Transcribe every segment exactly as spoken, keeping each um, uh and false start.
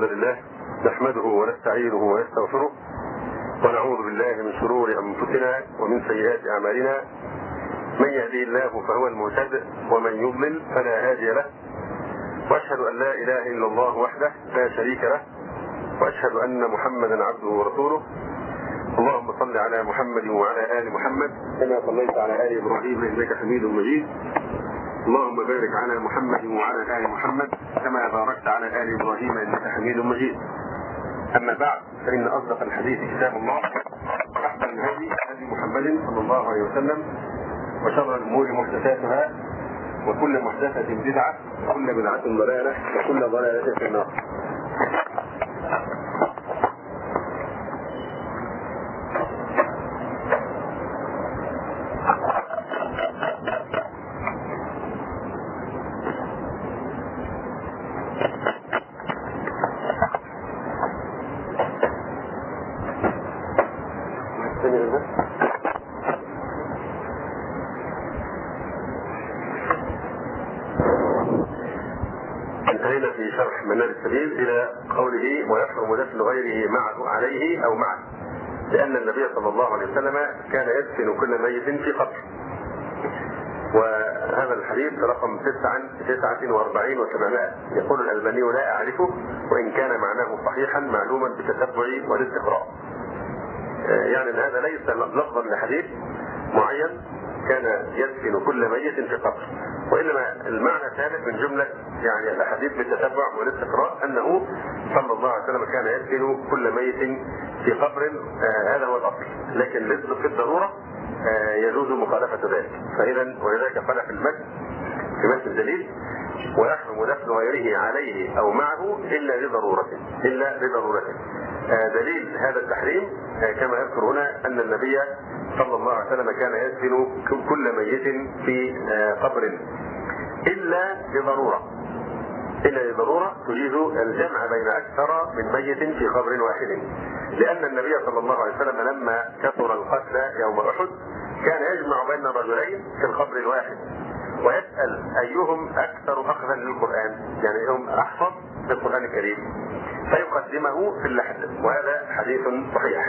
الحمد لله نحمده ونستعينه ونستغفره ونعوذ بالله من شرور أنفسنا ومن سيئات أعمالنا. من يهدي الله فهو المهتد ومن يضلل فلا هادي له، وأشهد أن لا إله إلا الله وحده لا شريك له، وأشهد أن محمدا عبده ورسوله. اللهم صل على محمد وعلى آل محمد كما صليت على آل إبراهيم إنك حميد مجيد. اللهم بارك على محمد وعلى آل محمد كما باركت على آل إبراهيم إنك حميد مجيد. أما بعد، فإن أصدق الحديث كتاب الله، وأحسن الهدي هدي محمد صلى الله عليه وسلم، وشر الأمور محدثاتها، وكل محدثة بدعة، وكل بدعة ضلالة، وكل ضلالة في النار. انتهينا في شرح منار السبيل إلى قوله ويحرم دفن غيره معه عليه أو معه، لأن النبي صلى الله عليه وسلم كان يدفن كل ميت في قبر. وهذا الحديث رقم تسعة وأربعين وسبعمائة. يقول الألباني لا أعرفه، وإن كان معناه صحيحا معلوما بالتتبع والاستقراء. يعني أن هذا ليس لفظا لحديث معين كان يدفن كل ميت في قبر، وإنما المعنى ثابت من جملة يعني الأحاديث بالتتبع والاستقراء أنه صلى الله عليه وسلم كان يدفن كل ميت في قبر. آه هذا هو الأصل، لكن ليس في الضرورة آه يجوز مخالفة ذلك. فإذا ولذلك قال في المتن في متن الدليل ويحرم دفن غيره عليه أو معه إلا لضرورة إلا لضرورة. آه دليل هذا التحريم آه كما يذكر هنا أن النبي صلى الله عليه وسلم كان يدفن كل ميت في آه قبر إلا لضرورة إلا لضرورة تجيز الجمع بين أكثر من ميت في قبر واحد، لأن النبي صلى الله عليه وسلم لما كثر القتلى يوم أحد كان يجمع بين رجلين في القبر الواحد ويسأل أيهم أكثر أخذا للقرآن، يعني هم أحفظ بالقرآن الكريم، فيقدمه في اللحد. وهذا حديث صحيح.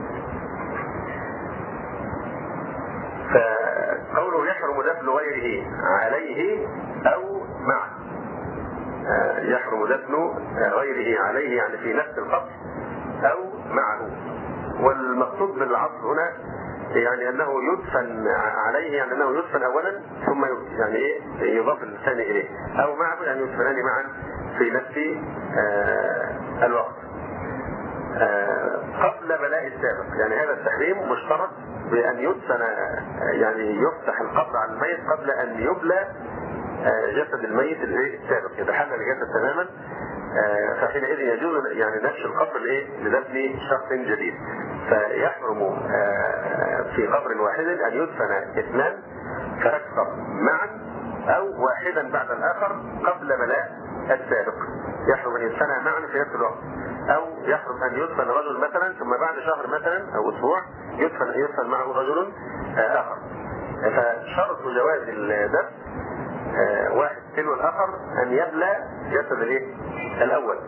فقوله يحرم دفن غيره عليه أو معه، يحرم دفن غيره عليه يعني في نفس القبر أو معه. والمقصود بالعصر هنا يعني أنه يدفن عليه، يعني أنه يدفن أولا ثم يعني إيه يضاف الثاني إليه، أو معه يعني يدفنان معا في نفس آه الوقت آه قبل بلاء السابق. يعني هذا التحريم مشترط بأن يدفن، يعني يفتح القبر على الميت قبل أن يبلى جسد الميت السابق، يتحلل الجسد تماما. فحينئذ يجوز يعني نفس القبر لدفن شخص جديد. فيحرم في قبر واحد أن يدفن اثنان فأكثر معا أو واحدا بعد الآخر قبل بلاء السابق. يحرم أن يدفن معا في نفس الوقت، أو يحرم أن يدفن رجل مثلا ثم بعد شهر مثلا أو أسبوع يدفن يدفن معه رجل آخر. فشرط جواز الدفن آه واحد تلو الآخر أن يبلى جسد الايه الأول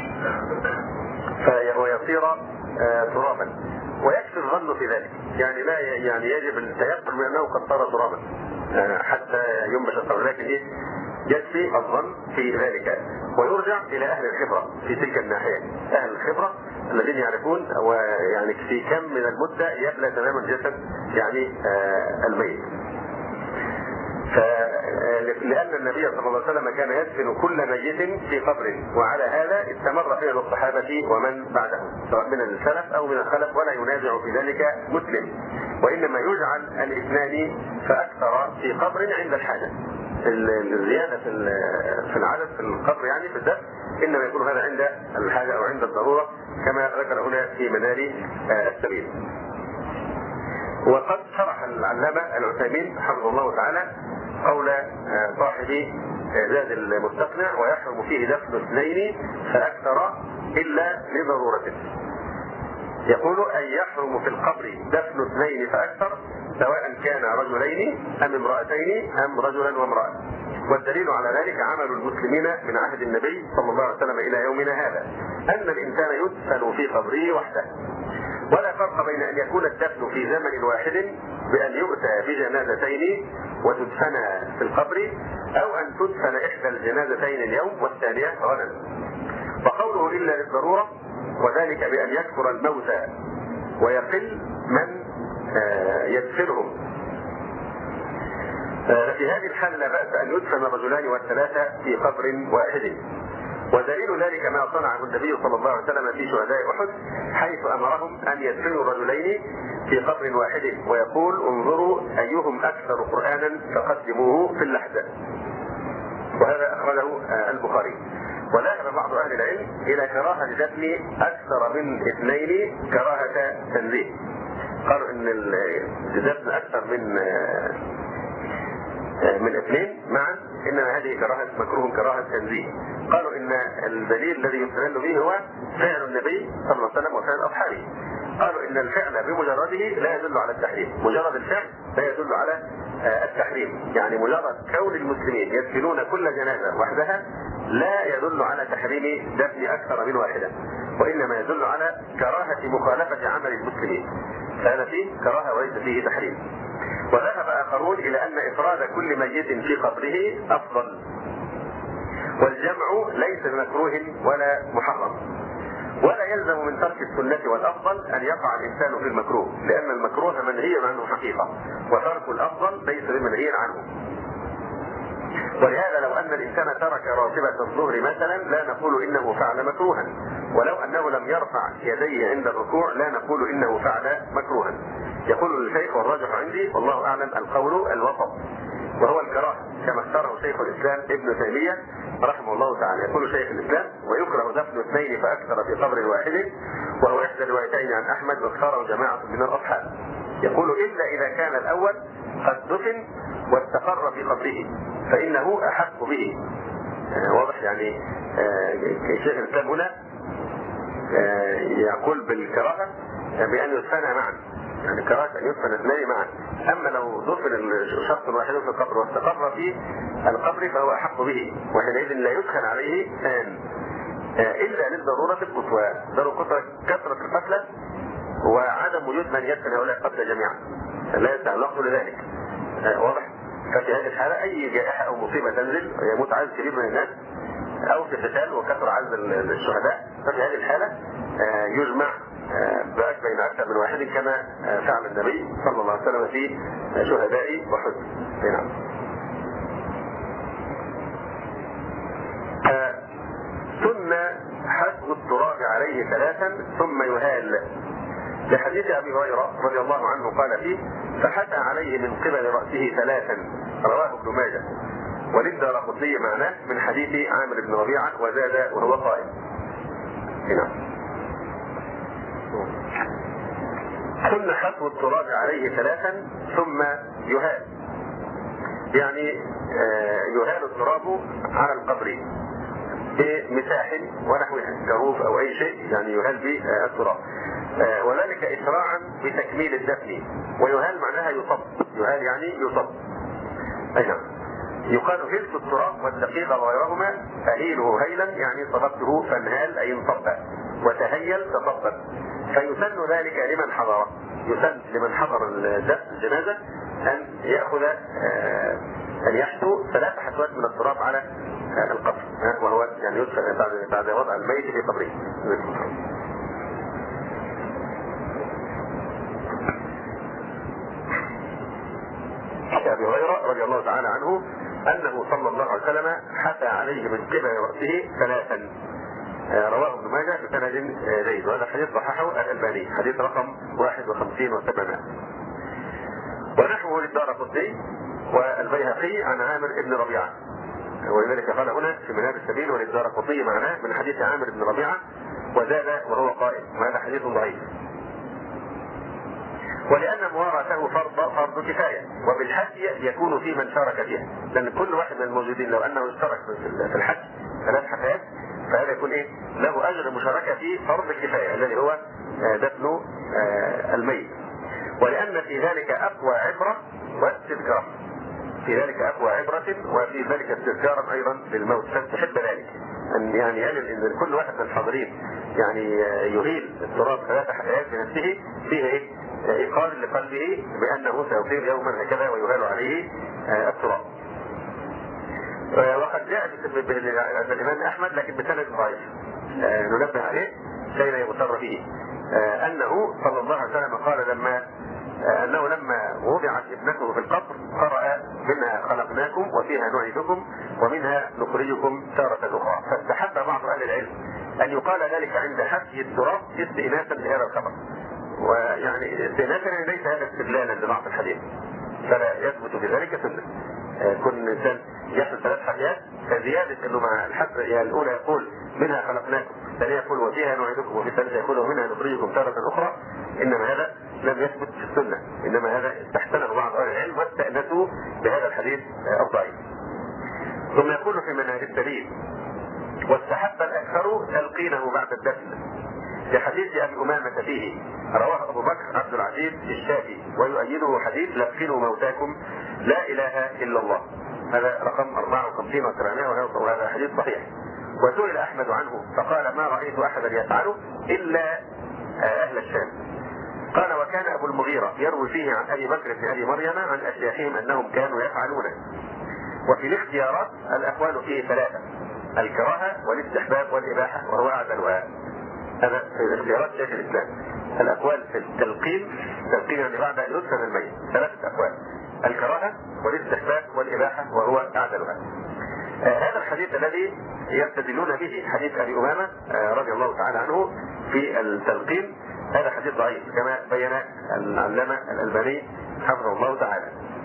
ويصير آه ترابا، ويكفي الظن في ذلك. يعني لا يعني يجب التيقن من أنه قد صار ترابا آه حتى ينبش القبر، لكن إيه يكفي الظن في ذلك. ويرجع إلى أهل الخبرة في تلك الناحية، أهل الخبرة الذين يعرفون ويعني في كم من المدة يبلى تماما جسد يعني آه الميت. لأن النبي صلى الله عليه وسلم كان يدفن كل ميت في قبر، وعلى هذا استمر فعل الصحابة ومن بعدهم سواء من السلف أو من الخلف، ولا ينازع في ذلك مسلم. وإنما يجعل الاثنان فأكثر في قبر عند الحاجة. الزيادة في العدد في القبر يعني في الدفن إنما يكون هذا عند الحاجة أو عند الضرورة كما ذكر هنا في منار السبيل. وقد شرح العلامة العثيمين حفظه الله تعالى قول صاحب زاد المستقنع ويحرم فيه دفن اثنين فأكثر إلا لضرورته. يقول أن يحرم في القبر دفن اثنين فأكثر سواء كان رجلين أم امرأتين أم رجلا وامرأة. والدليل على ذلك عمل المسلمين من عهد النبي صلى الله عليه وسلم إلى يومنا هذا، أن الإنسان يدفن في قبره وحده، ولا فرق بين أن يكون الدفن في زمن واحد بأن يؤتى بجنازتين وتدفن في القبر، أو أن تدفن إحدى الجنازتين اليوم والثانية غدا. وقوله إلا للضرورة، وذلك بأن يكثر الموتى ويقل من يدفنهم. في هذه الحالة لا بأس أن يدفن الرجلان والثلاثة في قبر واحد. ودليل ذلك ما صنعه النبي صلى الله عليه وسلم في شهداء أحد، حيث أمرهم أن يدفنوا الرجلين في قبر واحد، ويقول انظروا أيهم أكثر قرآنا فقدموه في اللحد. وهذا أخرجه البخاري. وذهب بعض أهل العلم إلى كراهة دفن أكثر من اثنين كراهة تنزيه. قالوا إن الدفن أكثر من من اثنين معا إنما هذه كراهة مكروه كراهة تنزيه. قالوا إن الدليل الذي يستدل به هو فعل النبي صلى الله عليه وسلم وفعل أصحابه. قالوا إن الفعل بمجرده لا يدل على التحريم، مجرد الفعل لا يدل على التحريم، يعني مجرد كون المسلمين يدفنون كل جنازة وحدها لا يدل على تحريم دفن أكثر من واحدة، وإنما يدل على كراهة مخالفة عمل المسلمين، فهذا فيه كراهة وليس فيه تحريم. وذهب آخرون إلى أن إفراد كل ميت في قبره أفضل، والجمع ليس بمكروه ولا محرم، ولا يلزم من ترك السنة والأفضل أن يقع الإنسان في المكروه، لأن المكروه منهي عنه حقيقة، وترك الأفضل ليس بمنهي عنه. ولهذا لو أن الإنسان ترك راتبة الظهر مثلا لا نقول إنه فعل مكروها، ولو أنه لم يرفع يديه عند الركوع لا نقول إنه فعل مكروها. يقول الشيخ والراجح عندي والله أعلم القول الوسط، وهو الكراهة كما اختاره شيخ الإسلام ابن تيمية رحمه الله تعالى. يقول شيخ الإسلام ويكره دفن اثنين فأكثر في قبر واحد، وهو إحدى الروايتين عن أحمد واختاره جماعة من الأصحاب. يقول إلا إذا كان الأول قد دفن واستقر في قبره فإنه أحق به. آه واضح يعني آه شيخ الإسلام هنا آه يقول بالكراهة بأن يدفن معا، يعني كراهة أن يدفن اثنين معا. أما لو دفن شخص واحد في القبر واستقر في القبر فهو أحق به، وحينئذ لا يدخل عليه ثان آه إلا للضرورة القصوى. ضرورة القصوى كثرة القتلى وعدم وجود من يدفن هؤلاء القتلى جميعا، لا يتعلق لذلك. آه واضح. ففي هذه الحالة أي جائحة أو مصيبة تنزل يموت عدد كبير من الناس أو في قتال وكثر عدد الشهداء، ففي هذه الحالة آه يجمع آه بين أكثر من واحد كما آه فعل النبي صلى الله عليه وسلم في شهداء أحد. نعم. آه ثم حث التراب عليه ثلاثا ثم يهال، لحديث أبي هريرة رضي الله عنه قال فيه فحثى عليه من قبل رأسه ثلاثا، رواه ابن ماجه. وللدارقطني معناه من حديث عامر بن ربيعة وزاد وهو قائم. هنا ثم حث التراب عليه ثلاثا ثم يهال، يعني يهال التراب على القبر بمساح ونحوها كروف أو أي شيء، يعني يهال به التراب، وذلك إسراعا بتكميل الدفن. ويهال معناها يصب، يهال يعني يصب. أي نعم. يقال هلت التراب والدقيق وغيرهما أهيله هيلا، يعني صببته فانهال أي انصب، وتهيل تصبب. فيسن ذلك لمن حضر، يسن لمن حضر الجنازة أن يأخذ أن يحثو ثلاث حثوات من التراب على القبر، وهو يعني يدفن بعد بعد وضع الميت في قبره. أبي هريرة رضي الله تعالى عنه أنه صلى الله عليه وسلم حثى عليه من قبل رأسه ثلاثا، رواه ابن ماجه بسند جيد، وهذا حديث صححه الألباني، حديث رقم واحد وخمسين وسبعمائة. ونحوه للدارقطني والبيهقي عن عامر بن ربيعة، ولذلك قال هنا في منهج السبيل وللدارقطني معناه من حديث عامر بن ربيعة وزاد وهو قائم، وهذا حديث ضعيف. ولأن مواراته فرض فرض كفاية، وبالحج يكون في من شارك فيها، لأن كل واحد من الموجودين لو أنه اشترك في الحج ثلاث حفلات فهذا يكون إيه؟ له أجر مشاركة في فرض الكفاية الذي هو دفن الميت. ولأن في ذلك أقوى عبرة واستذكار، في ذلك أقوى عبرة وفي ذلك استذكارا أيضا للموت، فاستحب ذلك أن يعني يعلم أن كل واحد من الحاضرين يعني يهيل التراب ثلاث حيات بنفسه فيه إيه؟ إيقاظ لقلبه بأنه سيصير يوما هكذا ويهال عليه التراب. وقد جاء الإمام أحمد لكن بسند ضعيف ننبه عليه كي لا يغتر به، أنه صلى الله عليه وسلم قال لما أنه لما وضعت ابنته في القبر قرأ منها خلقناكم وفيها نعيدكم ومنها نخرجكم تارة أخرى، فاستحب بعض أهل العلم أن يقال ذلك عند حفي التراب استئناسا لهذا الخبر، ويعني استئناسا ليس هذا استدلالا لبعض الحديث، فلا يثبت في ذلك سنة. كل إنسان يحصل ثلاث حاجات فزيادة أنه مع الحفظ يعني الأولى يقول منها خلقناكم، الثانية يقول وفيها نعيدكم، وفي الثالثة يقول ومنها نخرجكم تارة أخرى، إنما هذا لم يثبت في السنة، إنما هذا استحسنه بعض أهل العلم واستأنسوا بهذا الحديث الضعيف. ثم يقول في منهج السبيل واستحب الأكثر تلقينه بعد الدفن لحديث أبي أمامة فيه، رواه أبو بكر عبد العزيز الشافعي ويؤيده حديث لقنوا موتاكم لا إله إلا الله، هذا رقم أربعة وخمسين وسبعمائة وهذا حديث صحيح. وسئل أحمد عنه فقال ما رأيت أحدا يفعله إلا أهل الشام. قال وكان أبو المغيرة يروي فيه عن أبي بكر بن أبي مريم عن أشياخهم أنهم كانوا يفعلونه. وفي الاختيارات الأقوال فيه ثلاثة: الكراهة والاستحباب والإباحة، وهو أعدلها. هذا في اختيارات شيخ الإسلام. الأقوال في التلقين، تلقين يعني بعد أن يدفن الميت، ثلاثة أقوال: الكراهة والاستحباب والإباحة، وهو أعدلها. آه هذا الحديث الذي يستدلون به حديث أبي أمامة آه رضي الله تعالى عنه في التلقين، هذا حديث ضعيف كما بين العلامة الألباني حفظه الله تعالى.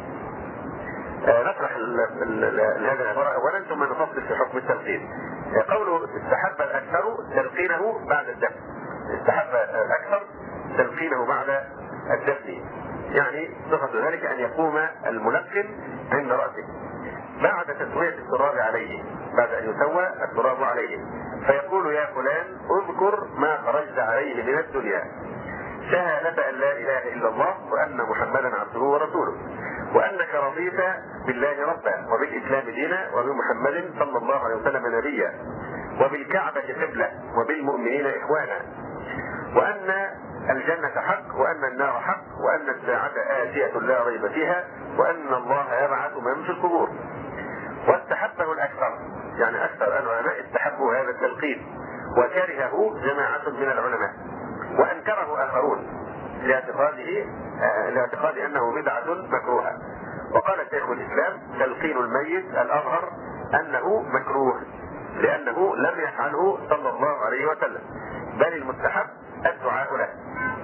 آه نشرح هذا العبارة أولا ثم نفصل في حكم التلقين. آه قوله استحب الأكثر تلقينه بعد الدفن، استحب الأكثر تلقينه بعد الدفن، يعني صفة ذلك أن يقوم الملقن عند رأسه بعد تسوية التراب عليه، بعد أن يسوى التراب عليه، فيقول يا فلان اذكر ما خرجت عليه من الدنيا، شهادة أن لا إله إلا الله وأن محمدا عبده ورسوله، وأنك رضيت بالله ربا وبالإسلام دينا وبمحمد صلى الله عليه وسلم نبيا وبالكعبة قبلة وبالمؤمنين إخوانا، وأن الجنة حق وأن النار حق وأن الساعة آتية لا ريب فيها وأن الله يبعث من في القبور. واستحبه الأكثر، يعني أكثر العلماء استحبوا هذا التلقين، وكرهه جماعة من العلماء، وأنكره آخرون لاعتقاده لاعتقاد أنه بدعة مكروهة. وقال شيخ الإسلام تلقين الميت الأظهر أنه مكروه لأنه لم يفعله صلى الله عليه وسلم، بل المستحب الدعاء له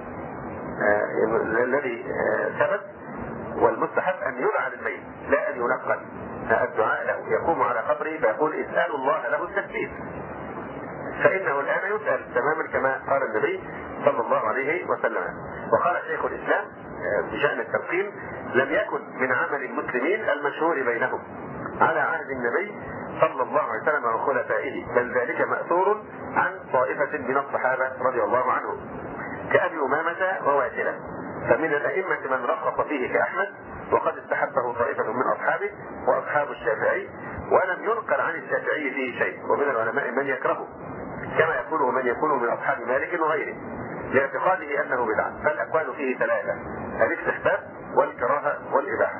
الذي ثبت، والمستحب أن يدعى للميت لا أن ينقل، الدعاء له يقوم على قبره فيقول اسألوا الله له التثبيت، فإنه الآن يسأل تماما كما قال النبي صلى الله عليه وسلم. وقال شيخ الإسلام بشأن التلقين لم يكن من عمل المسلمين المشهور بينهم على عهد النبي صلى الله عليه وسلم وخلفائه، بل ذلك مأثور عن طائفة من الصحابة رضي الله عنهم كأبي أمامة وواسلة، فمن الأئمة من رخص فيه كأحمد، وقد استحبه طائفة من أصحابه وأصحاب الشافعي، ولم ينقل عن الشافعي فيه شيء، ومن العلماء من يكرهه كما يقوله من يكون من أصحاب مالك وغيره لاعتقاده أنه بدعة. فالأقوال فيه ثلاثة: الاستحباب والكراهة والإباحة.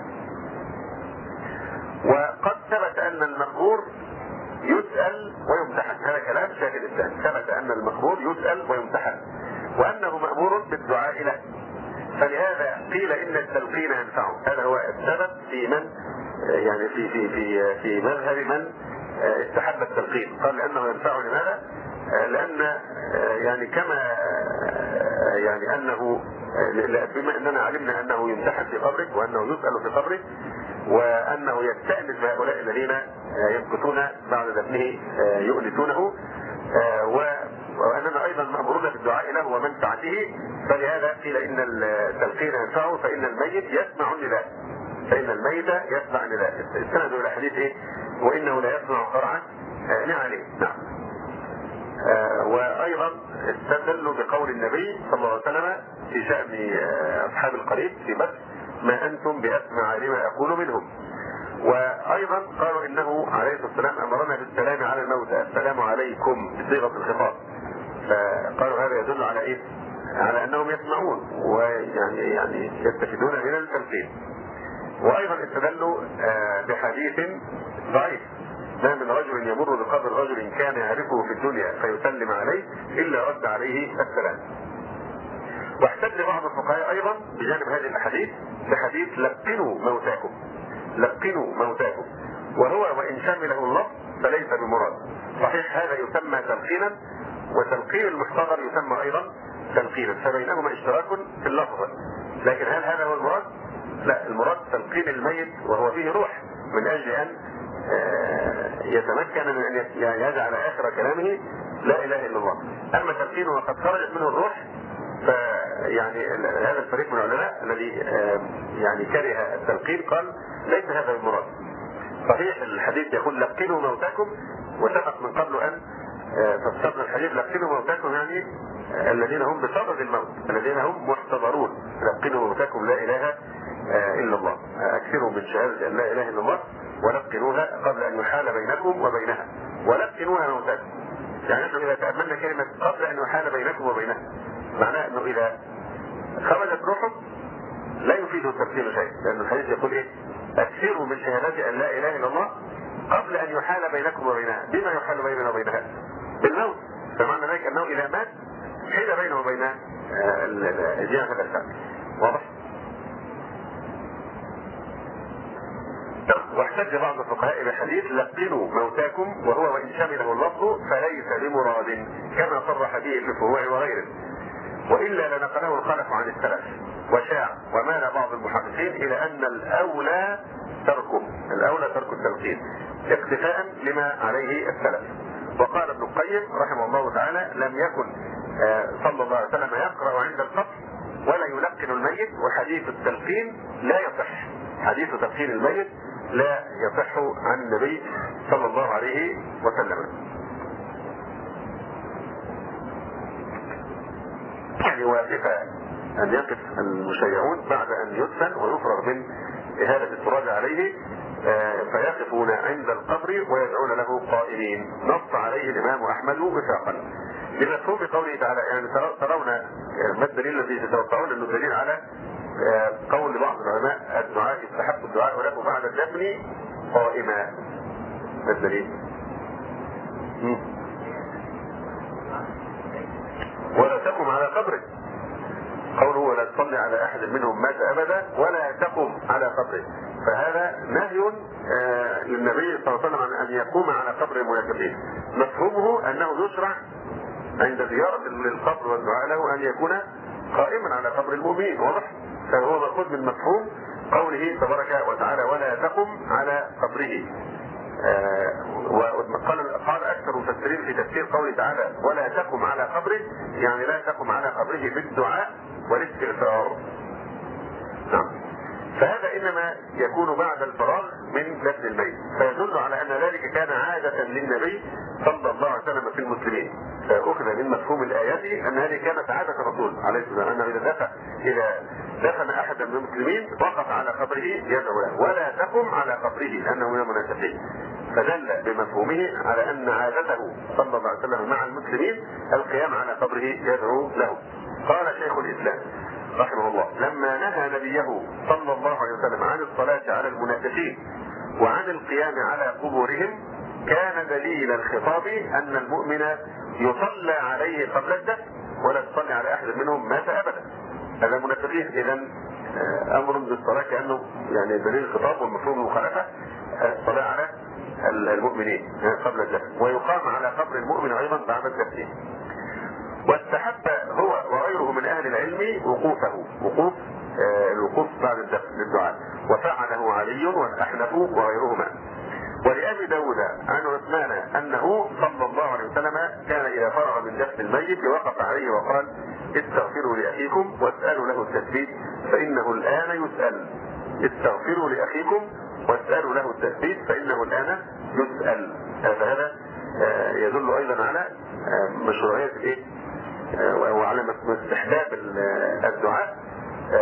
وقد ثبت أن المقبور يسأل ويمتحن، هذا كلام شيخ الإسلام، ثبت أن المقبور يسأل ويمتحن وأنه مأمور بالدعاء له، فلهذا قيل إن التلقين ينفعه. هذا هو السبب في من يعني في في في في مذهب من استحب التلقين، قال لأنه ينفعه. لماذا؟ لأن يعني كما يعني أنه بما أننا علمنا أنه يمتحن في قبره وأنه يسأل في قبره وأنه يستأنس بهؤلاء الذين يمكثون بعد دفنه يؤنسونه، وأننا أيضا مأمورون بالدعاء له ومنفعته، فلهذا قيل إن التلقين ينفعه فإن الميت يسمع النداء، فإن الميت يسمع النداء. استندوا إلى حديث إيه؟ وإنه لا يسمع قرعا نعله. نعم. آه وأيضا استدلوا بقول النبي صلى الله عليه وسلم في شأن أصحاب القريب في بدر: ما أنتم بأسمع لما أقول منهم. وايضا قالوا انه عليه الصلاه والسلام امرنا بالسلام على الموتى، السلام عليكم بصيغه الخطاب. فقالوا هذا يدل على ايه؟ على انهم يسمعون ويعني يعني يستفيدون من التلقين. وايضا استدلوا بحديث ضعيف: ما من رجل يمر بقبر رجل كان يعرفه في الدنيا فيسلم عليه الا رد عليه السلام. واحتج بعض الفقهاء ايضا بجانب هذه الاحاديث بحديث لقنوا موتاكم، لقنوا موتاكم، وهو وان شمله اللفظ فليس بمراد. صحيح هذا يسمى تلقينا، وتلقين المحتضر يسمى ايضا تلقينا، فبينهما اشتراك في اللفظ. لكن هل هذا هو المراد؟ لا، المراد تلقين الميت وهو فيه روح، من اجل ان يتمكن من ان يجعل اخر كلامه لا اله الا الله. اما تلقينه وقد خرجت منه الروح، فيعني هذا الفريق من العلماء الذي يعني كره التلقين قال ليس هذا المراد. صحيح الحديث يقول لقنوا موتاكم، وسبق من قبل ان فسرنا الحديث لقنوا موتاكم يعني الذين هم بصدد الموت، الذين هم محتضرون. لقنوا موتاكم لا اله الا الله، اكثروا من شهاده ان لا اله الا الله ولقنوها قبل ان يحال بينكم وبينها، ولقنوها موتاكم. يعني انه اذا تاملنا كلمه قبل ان يحال بينكم وبينها، معناه انه اذا خرجت روحه لا يفيد التفسير شيء، لان الحديث يقول ايه؟ اكثروا من شهاده ان لا اله الا الله قبل ان يحال بينكم وبينها. بما يحال بيننا وبينها؟ بالموت. فمعنى ذلك انه اذا مات حيل بينه وبين الجهه هذا الفعل. واضح؟ واحتج بعض الفقهاء بحديث لقنوا موتاكم وهو وان شمله اللفظ فليس بمراد، كما صرح به في الفروع وغيره، والا لنقله الخلف عن السلف. وشاع ومال بعض المحققين الى ان الاولى تركه، الاولى ترك التلقين اقتفاء لما عليه السلف. وقال ابن القيم رحمه الله تعالى: لم يكن صلى الله عليه وسلم يقرأ عند القبر ولا يلقن الميت، وحديث التلقين لا يصح، حديث تلقين الميت لا يصح عن النبي صلى الله عليه وسلم. يعني واجب ان يقف المشيعون بعد ان يدفن ويفرغ من اهالة التراب عليه، فيقفون عند القبر ويدعون له قائلين. نص عليه الامام احمد وفاقا بمفهوم قوله تعالى. يعني ترون ما الدليل الذي تتوقعون انه دليل على قول بعض العلماء الدعاء يستحب الدعاء له بعد الدفن قائما. ما الدليل؟ ولا تقم على قبره، قوله ولا تصلي على احد منهم مات ابدا ولا تقم على قبره، فهذا نهي آه للنبي صلى الله عليه وسلم عن ان يقوم على قبر المنافقين. مفهومه انه يشرع عند زيارة للقبر والدعاء له ان يكون قائما على قبر المؤمنين. واضح؟ فهو مأخوذ من مفهوم قوله تبارك وتعالى ولا تقم على قبره. آه وقال قال اكثر المفسرين في تفسير قوله تعالى ولا تقم على قبره، يعني لا تقم على قبره بالدعاء والاستغفار. نعم. فهذا انما يكون بعد الفراغ من دفن الميت، فيدل على ان ذلك كان عادة للنبي صلى الله عليه وسلم في المسلمين. فاخذ من مفهوم الايات ان هذه كانت عادة الرسول عليه الصلاه والسلام، انه اذا دفن اذا دفن احدا من المسلمين وقف على قبره يدعو له، ولا تقم على قبره لانه من المنافقين. فدل بمفهومه على ان عادته صلى الله عليه وسلم مع المسلمين القيام على قبره يدعو له. قال شيخ الاسلام رحمه الله: لما نهى نبيه صلى الله عليه وسلم عن الصلاة على المنافقين وعن القيام على قبورهم، كان دليل الخطاب ان المؤمن يصلى عليه قبل الدفن ولا تصلي على احد منهم مات ابدا. هذا المنافقين اذا امر بالصلاة كانه يعني دليل الخطاب والمفهوم المخالفة الصلاة على المؤمنين قبل الدفن، ويقام على قبر المؤمن ايضا بعد الدفن. واستحب هو وغيره من اهل العلم وقوفه، وقوف آه الوقوف بعد الدفن للدعاء، وفعله علي والاحنف وغيرهما. ولأبي داود عن عثمان انه صلى الله عليه وسلم كان اذا فرغ من دفن الميت وقف عليه وقال: استغفروا لاخيكم واسالوا له التثبيت فانه الان يسال. استغفروا لاخيكم واسالوا له التثبيت فانه الان يسال. فهذا آه يدل ايضا على آه مشروعيه ايه؟ وعلى استحباب الدعاء للميت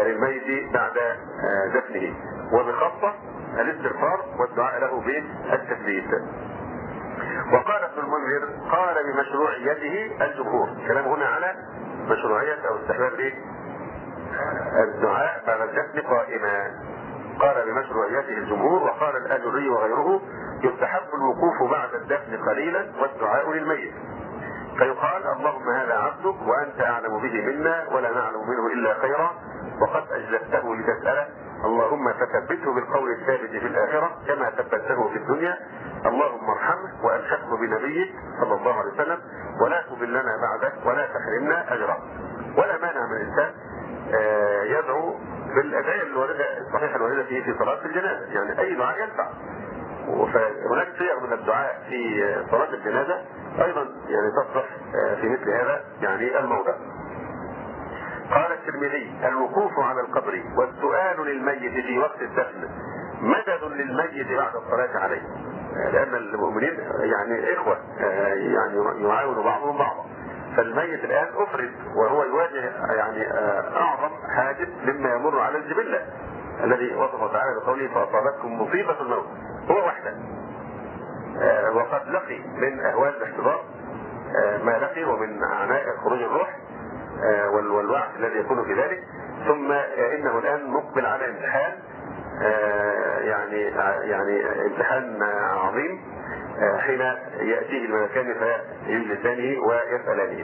الميت بعد دفنه، وبخاصة الاستغفار والدعاء له بالتثبيت. وقال ابن المنذر قال بمشروعيته الجمهور، كلام هنا على مشروعية او استحباب الدعاء بعد الدفن قائما. قال بمشروعيته الجمهور، وقال الآجري وغيره يستحب الوقوف بعد الدفن قليلا والدعاء للميت، فيقال اللهم هذا عبدك وأنت أعلم به منا ولا نعلم منه إلا خيرا، وقد أجلبته لتسأله، اللهم فثبته بالقول الثابت في الآخرة كما ثبته في الدنيا، اللهم ارحمه وألحقه بنبيك صلى الله عليه وسلم ولا تضلنا بعده ولا تحرمنا أجره. ولا مانع من الإنسان يدعو بالأدعية الواردة الصحيحة الواردة في في صلاة الجنازة، يعني أي دعاء ينفع. وهناك صيغ من الدعاء في صلاة الجنازة أيضا يعني تصلح في مثل هذا يعني الموضع. قال الترمذي الوقوف على القبر والسؤال للميت في وقت الدفن مدد للميت بعد الصلاة عليه، لأن المؤمنين يعني إخوة يعني يعاون بعضهم بعضا، فالميت الآن أفرد وهو يواجه يعني أعظم حادث مما يمر على الجبلة الذي وصفه تعالى بقوله فأصابتكم مصيبة الموت، هو وحده وقد لقي من أهوال الاحتضار ما لقي ومن عناء خروج الروح والوعي الذي يكون في ذلك، ثم إنه الآن مقبل على امتحان يعني يعني امتحان عظيم حين يأتيه الملكان فيجلسانه ويسألانه.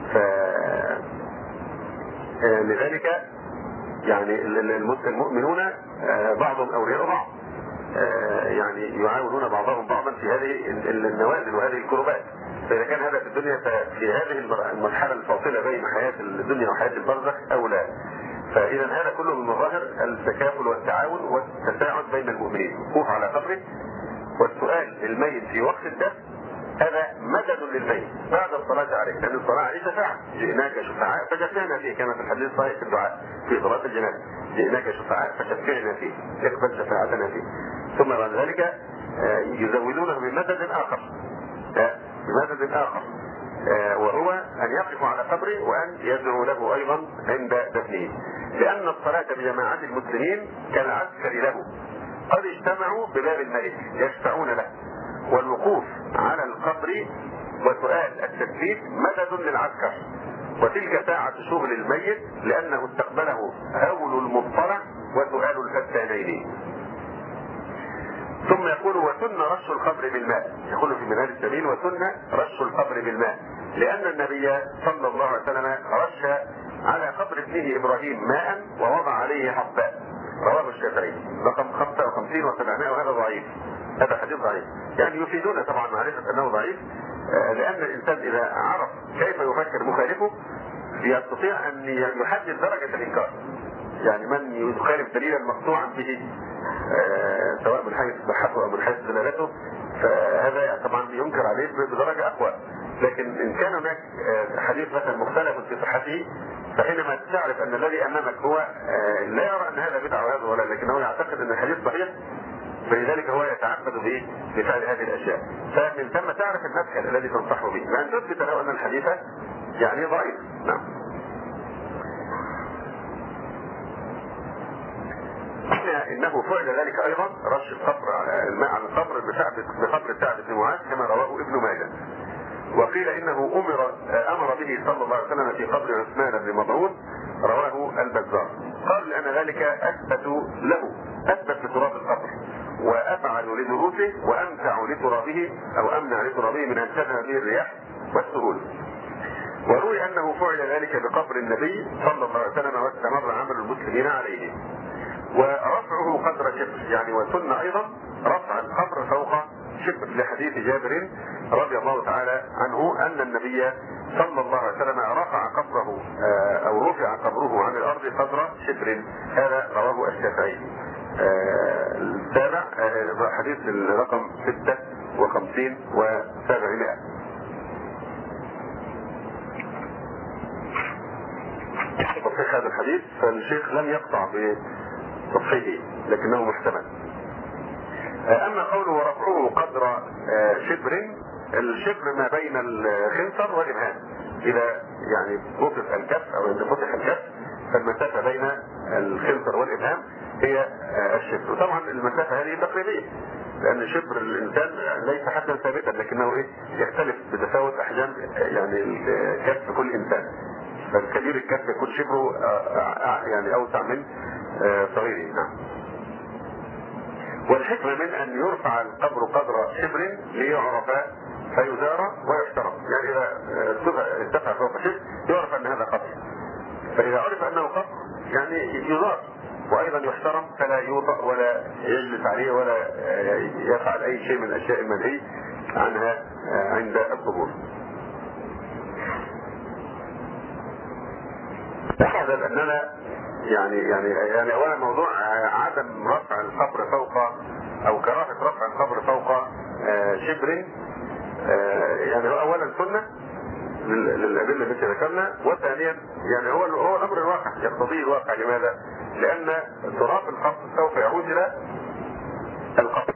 فلذلك يعني المؤمنون بعضهم أولياء بعض، يعني يعاونون بعضهم بعضا في هذه النوازل وهذه الكربات. فإذا كان هذا في الدنيا ففي هذه المرحلة الفاصلة بين حياة الدنيا وحياة البرزخ أو لا. فإذا هذا كله من مظاهر التكافل والتعاون والتساعد بين المؤمنين. الوقوف على قبره والسؤال للميت في وقت الدفن هذا مدد للميت بعد الصلاة عليه، لأن الصلاة عليه شفاعة، جئناك شفعاء فشفعنا فيه كما في الحديث الصحيح في الدعاء في صلاة الجنازة، جئناك شفعاء فشفعنا فيه اقبل شفاعتنا فيه. ثم بعد ذلك يزودونه بمدد آخر بمدد آخر وهو أن يقف على قبره وأن يدعو له أيضا عند دفنه، لأن الصلاة بجماعة المسلمين كالعسكر له، قد اجتمعوا بباب الملك يشفعون له، والوقوف على القبر وسؤال التثبيت مدد للعسكر، وتلك ساعة شغل الميت لأنه استقبله هول المضطرع وسؤال الفتانين. ثم يقول وسن رش القبر بالماء، يقول في منهاج السبيل وسن رش القبر بالماء، لأن النبي صلى الله عليه وسلم رش على قبر ابنه إبراهيم ماء ووضع عليه حباء، رواه الشافعي رقم خمسة وخمسين وسبعمائة، وهذا ضعيف، هذا حديث ضعيف. يعني يفيدون طبعا معرفة أنه ضعيف، لأن الإنسان إذا عرف كيف يفكر مخالفه يستطيع أن يحدد درجة الإنكار. يعني من يخالف دليلا مقطوعا به سواء من حيث صحته أو من حيث دلالته فهذا طبعا ينكر عليه بدرجة أقوى. لكن إن كان هناك حديث مثلا مختلف في صحته فحينما تعرف أن الذي أمامك هو لا يرى أن هذا بدعة وهذا ولا، لكنه يعتقد أن الحديث صحيح، فلذلك هو يتعبد به بفعل هذه الأشياء، فمن ثم تعرف المدخل الذي تنصحه به لأن تثبت له أن الحديث يعني ضعيف. نعم. إنه فعل ذلك أيضا رش القبر الماء على القبر بقبر سعد بن معاذ كما رواه ابن ماجه. وقيل إنه أمر أمر به صلى الله عليه وسلم في قبر عثمان بن مظعون، رواه البزار. قال لأن ذلك أثبت له أثبت لتراب القبر وأفعل لدروسه وأمتع لترابه أو أمنع لترابه من أن تذهب به الرياح والسهول. وروي أنه فعل ذلك بقبر النبي صلى الله عليه وسلم واستمر عمل المسلمين عليه. ورفعه قدر شبر، يعني وسن أيضا رفع القبر فوق شبر لحديث جابر رضي الله تعالى عنه أن النبي صلى الله عليه وسلم رفع قبره أو رفع قبره عن الأرض قدر شبر، هذا رواه الشافعي. السابع حديث الرقم ستة وخمسين وسبعمائة. تصحيح هذا الحديث فالشيخ لم يقطع بتصحيحه لكنه محتمل. أما قوله ورفعه قدر شبر، الشبر ما بين الخنصر والإبهام، إذا يعني وقف الكف أو إذا فتح الكف فالمسافة بين الخنصر والابهام هي الشبر. طبعا المسافه هذه تقريبيه، لان شبر الانسان ليس حدا ثابتا، لكنه ايه يختلف بتفاوت احجام يعني كف كل انسان. فكبير الكف يكون شبره يعني اوسع من صغيره. نعم. والحكمه من ان يرفع القبر قدر شبر ليعرف فيزار ويحترم. يعني اذا ارتفع فوق شبر يعرف ان هذا قبر، فاذا عرف انه قبر يعني يزار وايضا يحترم، فلا يوطأ ولا يجلس عليه ولا يفعل اي شيء من الاشياء المنهي عنها عند القبور. احدث اننا يعني يعني يعني اولا موضوع عدم رفع القبر فوق او كراهه رفع القبر فوق شبر، يعني هو اولا سنه للادله التي ذكرنا، وثانيا يعني هو هو الامر الواقع يقتضيه الواقع. لماذا؟ لان تراب القبر سوف يعود الى القبر.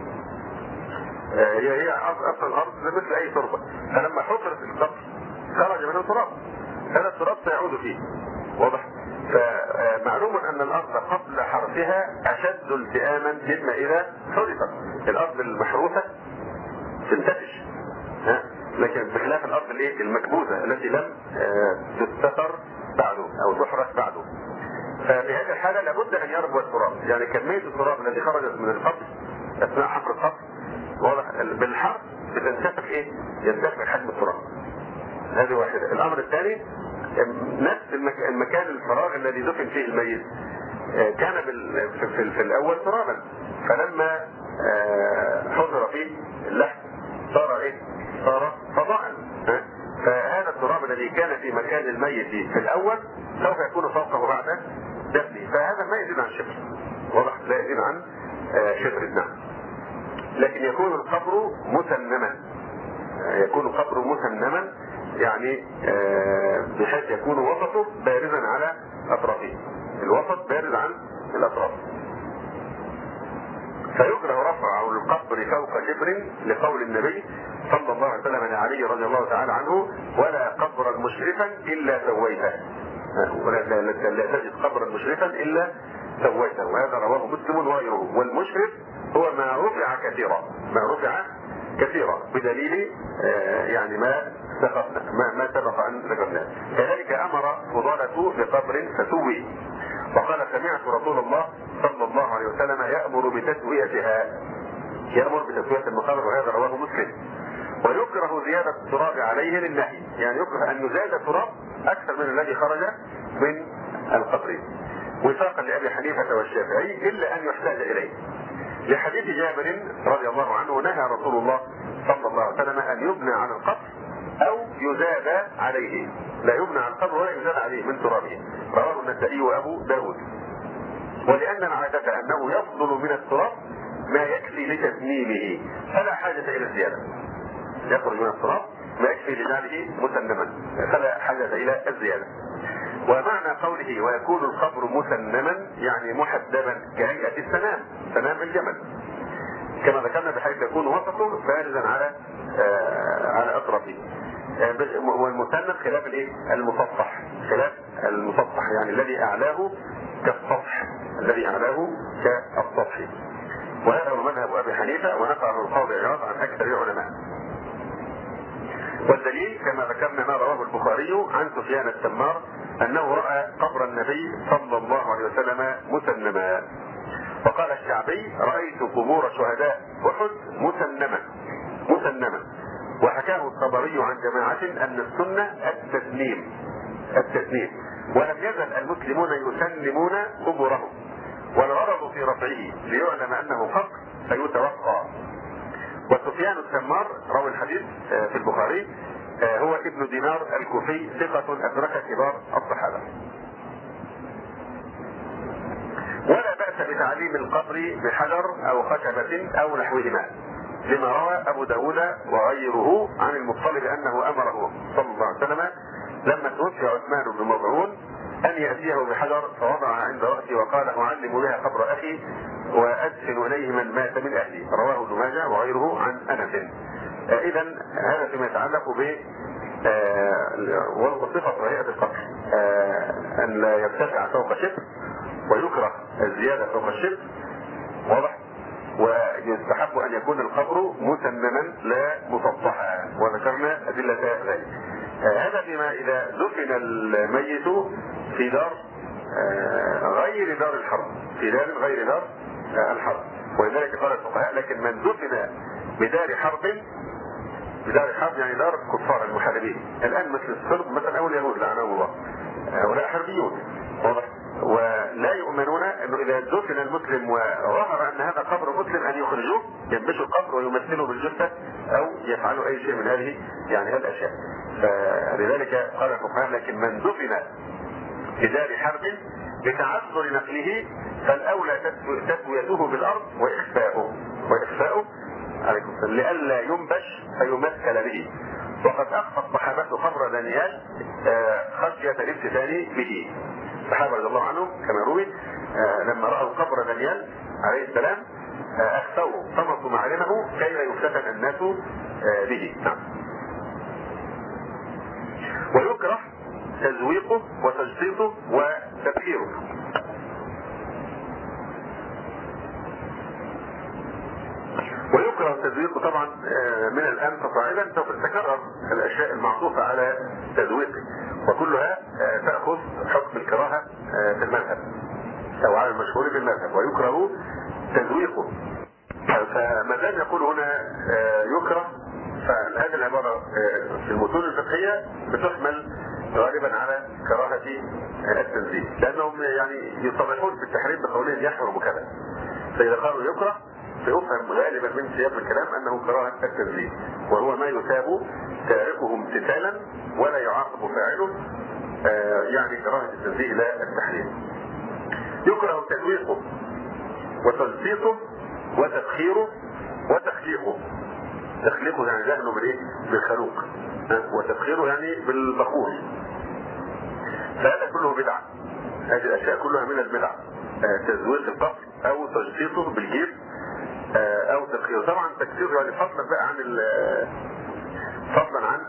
هي هي اصل الارض مثل اي تربه، فلما حفرت القبر خرج منه تراب، هذا التراب سيعود فيه. واضح؟ فمعلوم ان الارض قبل حرثها اشد التئاما مما اذا حرثت. الارض المحروثه تنتفش، ها؟ لكن بخلاف الارض الايه المكبوسه التي لم تستثر بعده او تحرث بعده. ففي هذه الحاله لابد ان يربو التراب، يعني كميه التراب التي خرجت من القبر اثناء حفر القبر واضح بالحرث بتنتفخ ايه؟ ينتفخ حجم التراب. هذه واحده. الامر الثاني نفس المكان الفراغ الذي دفن فيه الميت كان في الاول ترابا، فلما حضر فيه اللحم صار ايه؟ صار فضاء. فهذا التراب الذي كان في مكان الميت في الاول سوف يكون فوقه بعد دفنه، فهذا ما يزيد عن شبر. واضح؟ لا يزيد عن شبر. نعم. لكن يكون القبر مسنما، يكون القبر مسنما يعني بحيث يكون وسطه بارزا على اطرافه، الوسط بارز عن الاطراف. فيكره رفع القبر فوق شبر لقول النبي صلى الله عليه وسلم لعلي رضي الله تعالى عنه: ولا قبرا مشرفا الا سويته، لا تجد قبرا مشرفا الا سويته. وهذا رواه مسلم وغيره. والمشرف هو ما رفع كثيرا، ما رفع كثيرا بدليل يعني ما سبقنا ما, ما سبق ان ذكرناه. كذلك امر فضالته بقبر فسوي، وقال: سمعت رسول الله صلى الله عليه وسلم يأمر بتسويتها، يأمر بتسوية المقابر، وهذا رواه مسلم. ويكره زيادة التراب عليه للنهي، يعني يكره ان يزاد التراب اكثر من الذي خرج من القبر، وفاقا لابي حنيفة والشافعي، الا ان يحتاج اليه. لحديث جابر رضي الله عنه: نهى رسول الله صلى الله عليه وسلم ان يبنى على القبر او يزاد عليه، لا يبنى على القبر ولا يزاد عليه من ترابه. رواه النسائي وابو داود. ولان العادة انه يفضل من التراب ما يكفي لتسنيمه، فلا حاجة الى الزيادة. يخرج من التراب ما يكفي لجعله مسنما، فلا حاجة الى الزيادة. ومعنى قوله ويكون القبر مسنما يعني محدبا كهيئة السنام، سنام الجمل كما ذكرنا، بحيث يكون وسطه بارزا على آه على اطرافه. آه والمسنم خلاف الايه؟ المسطح، خلاف المسطح يعني الذي اعلاه كالسطح، الذي اعلاه كالسطح. وهذا هو مذهب ابي حنيفه، ونقله القاضي عياض عن اكثر العلماء. والدليل كما ذكرنا ما رواه البخاري عن سفيان التمار انه راى قبر النبي صلى الله عليه وسلم مسنما. وقال الشعبي: رايت قبور شهداء احد مسنما مسنما. وحكاه الطبري عن جماعه ان السنه التسنيم التسنيم ولم يزل المسلمون يسلمون قبورهم، والغرض في رفعه ليعلم انه قبر فيتوقى. وسفيان التمار راوي الحديث في البخاري هو ابن دينار الكوفي، ثقة أدرك كبار الصحابة. ولا بأس بتعليم القبر بحجر أو خشبة أو نحوهما، لما روى أبو داود وغيره عن المطلب أنه أمره صلى الله عليه وسلم لما توفي عثمان بن مظعون أن يأتيه بحجر فوضع عند رأسه وقال: أعلم بها قبر أخي وأدفن إليه من مات من أهلي. رواه ابن ماجه وغيره عن أنس. إذا هذا فيما يتعلق وصفة هيئة القبر أن لا يرتفع فوق شبر، ويكره الزيادة فوق الشبر، واضح؟ ويستحب أن يكون القبر مسننا لا مسطحا، وذكرنا أدلة ذلك. هذا بما إذا دفن الميت في دار غير دار الحرب، في دار غير دار الحرب، ولذلك قال الفقهاء: لكن من دفن بدار حرب، بدار حرب يعني دار كفار المحاربين، الآن مثل الصرب مثلا أو اليهود لعنهم الله، هؤلاء حربيون، واضح؟ ولا يؤمنون انه اذا دفن المسلم وظهر ان هذا قبر مسلم ان يخرجوه، ينبشوا القبر ويمثلوا بالجثه او يفعلوا اي شيء من هذه يعني الاشياء. فلذلك قال الفقهاء: لكن من دفن بدار حرب لتعذر نقله فالاولى تسويته بالارض واخفاؤه واخفاؤه عليكم السلام لئلا ينبش فيمثل به. وقد اخفى الصحابه قبر دانيال خشيه الافتتان به. الصحابه رضي الله عنهم كما روي لما راوا قبر دانيال عليه السلام اخفوا طمسوا معلمه كي لا يفتتن الناس به. نعم. ويكره تزويقه وتجسيطه وتبخيره. ويكره التزويق طبعا من الان فصاعدا سوف تتكرر الاشياء المعطوفه على تزويقه، وكلها تاخذ حكم الكراهه في المذهب او على المشهور في المذهب. ويكره تزويقه، فما دام يقول هنا يكره، فهذه العباره في المتون الفقهيه بتحمل غالبا على كراهه التنزيه، لانهم يعني يصرحون في التحريم بقولهم يحرم كذا، فاذا قالوا يكره فيفهم غالبا من سياق الكلام انه كراهه التنزيه، وهو ما يثاب تاركه امتثالا ولا يعاقب فاعله، آه يعني كراهه التنزيه لا التحريم. يكره تزويقه وتلصيقه وتبخيره وتخليقه. تخليقه يعني دهنه بالايه؟ بالخلوق، وتبخيره يعني بالبخور. فهذا كله بدعه. هذه الاشياء كلها من البدع. آه تزويق القبر او تلصيقه بالجيب او تبخيره. طبعا تكثيره يعني فضلا بقى عن فضلا عن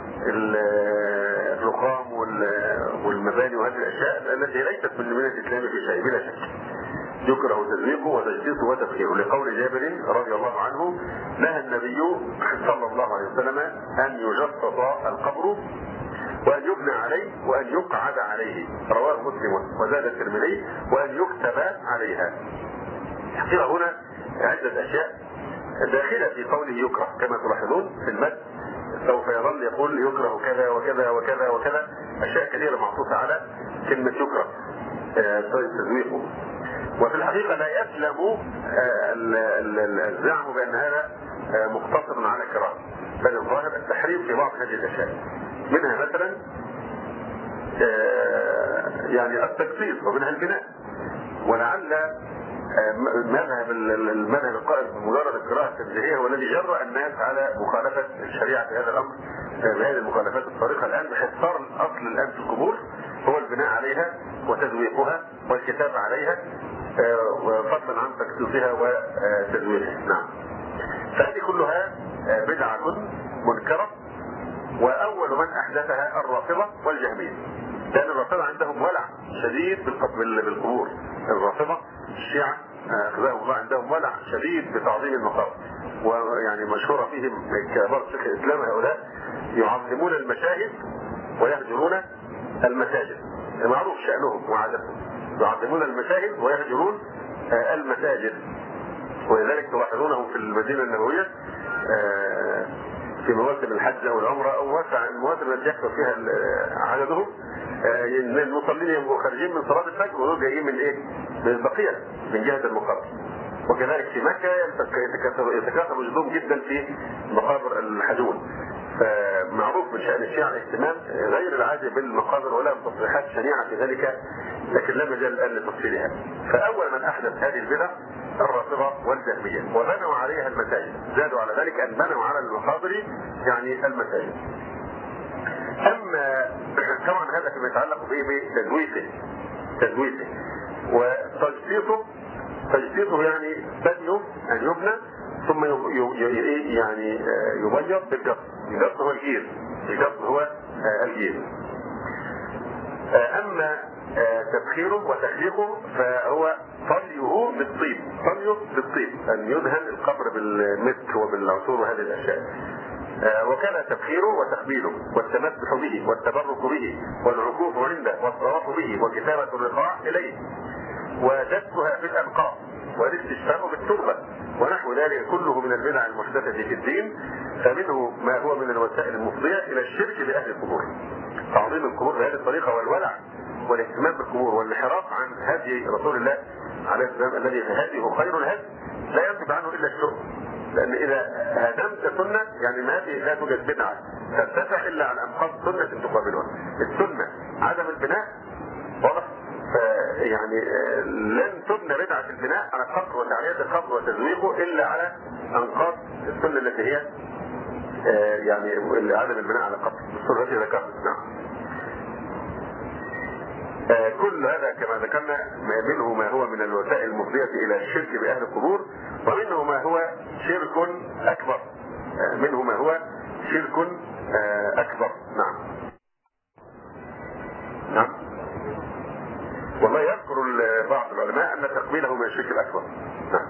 الرخام والمباني وهذه الاشياء التي ليست من من الاسلام في شيء بلا شك. يكره تزويقه وتجسيسه وتبخيره، لقول جابر رضي الله عنه: نهى النبي صلى الله عليه وسلم ان يجسس القبر وان يبنى عليه وان يقعد عليه، رواه مسلم. وزاد الترمذي: وان يكتب عليها. الحقيقه هنا عدة أشياء داخلة في قوله يكره، كما تلاحظون في المد سوف يظل يقول يكره كذا وكذا وكذا وكذا، أشياء كثيرة معطوفة على كلمة يكره تزويقه. وفي الحقيقة لا يسلم الزعم بأن هذا مقتصر على كراهة، بل الظاهر التحريم في بعض هذه الأشياء، منها مثلا يعني التجسيس ومنها البناء. ولعل مذهب المذهب القائل بمجرد الكراهه التنزيهيه هو الذي جرأ الناس على مخالفه الشريعه في هذا الامر بهذه المخالفات الصارخه الان، بحيث صار الاصل الان في القبور هو البناء عليها وتزويقها والكتاب عليها فضلا عن تكسيسها وتزويقها. نعم. فهذه كلها بدعه منكره، واول من احدثها الرافضه والجهميه، لان الرافضه عندهم ولع شديد بالقبور. الرافضه الشيعة أخذهم الله عندهم ولع شديد بتعظيم المقابر، ويعني مشهورة فيهم كبار شيخ الإسلام هؤلاء يعظمون المشاهد ويهجرون المساجد، معروف شأنهم وعادتهم، يعظمون المشاهد ويهجرون المساجد. ولذلك تلاحظونهم في المدينة النبوية في مواسم الحج أو العمرة أو المواسم التي يحصل فيها عددهم، المصلين يبقوا خارجين من صلاة الفجر ودول جايين من ايه؟ من البقية من جهة المقابر. وكذلك في مكة يتكاثر وجودهم جدا في مقابر الحجون. فمعروف من شأن الشيعة الاهتمام غير العادي بالمقابر، ولا تصريحات شنيعة في ذلك، لكن لا مجال الآن لتفصيلها. فأول من أحدث هذه البدع الرافضة والجهمية، وبنوا عليها المساجد، زادوا على ذلك أن بنوا على المقابر يعني المساجد. أما طبعا هذا فيما يتعلق به بتزويقه تزويقه وتجسيطه. تجسيطه يعني بنيه أن يبنى ثم يعني يبيض بالجص. الجص هو الجير، الجبر هو الجيم. أما تبخيره وتخليقه فهو طليه بالطيب، طليه بالطيب، أن يدهن القبر بالمسك وبالعطور وهذه الأشياء. وكان تبخيره وتقبيله والتمسح به والتبرك به والعكوف عنده والطواف به وكتابة الرقاع إليه ودسها في الأنقاض والاستشفاء بالتربة ونحو ذلك كله من البدع المحدثة في الدين، فمنه ما هو من الوسائل المفضية إلى الشرك بأهل القبور. تعظيم القبور بهذه الطريقة والولع والاهتمام بالقبور والانحراف عن هدي رسول الله عليه السلام الذي هديه خير الهدي لا ينتج عنه إلا الشرك. لأن إذا هدمت سنة يعني ما هذه لا توجد بدعة ترتفع إلا عن أنقاض سنة تقابلها. السنة عدم البناء واضح، يعني لن تبنى بدعة البناء على القبر وتعلية القبر وتزويقه إلا على أنقاض السنة التي هي يعني عدم البناء على القبر بالصورة التي ذكرت. نعم. كل هذا كما ذكرنا منه ما هو من الوسائل المفضية إلى الشرك بأهل القبور، ومنه ما هو شرك أكبر، منه ما هو شرك أكبر. نعم. نعم. والله يذكر بعض العلماء أن تقبيله من الشرك الأكبر. نعم.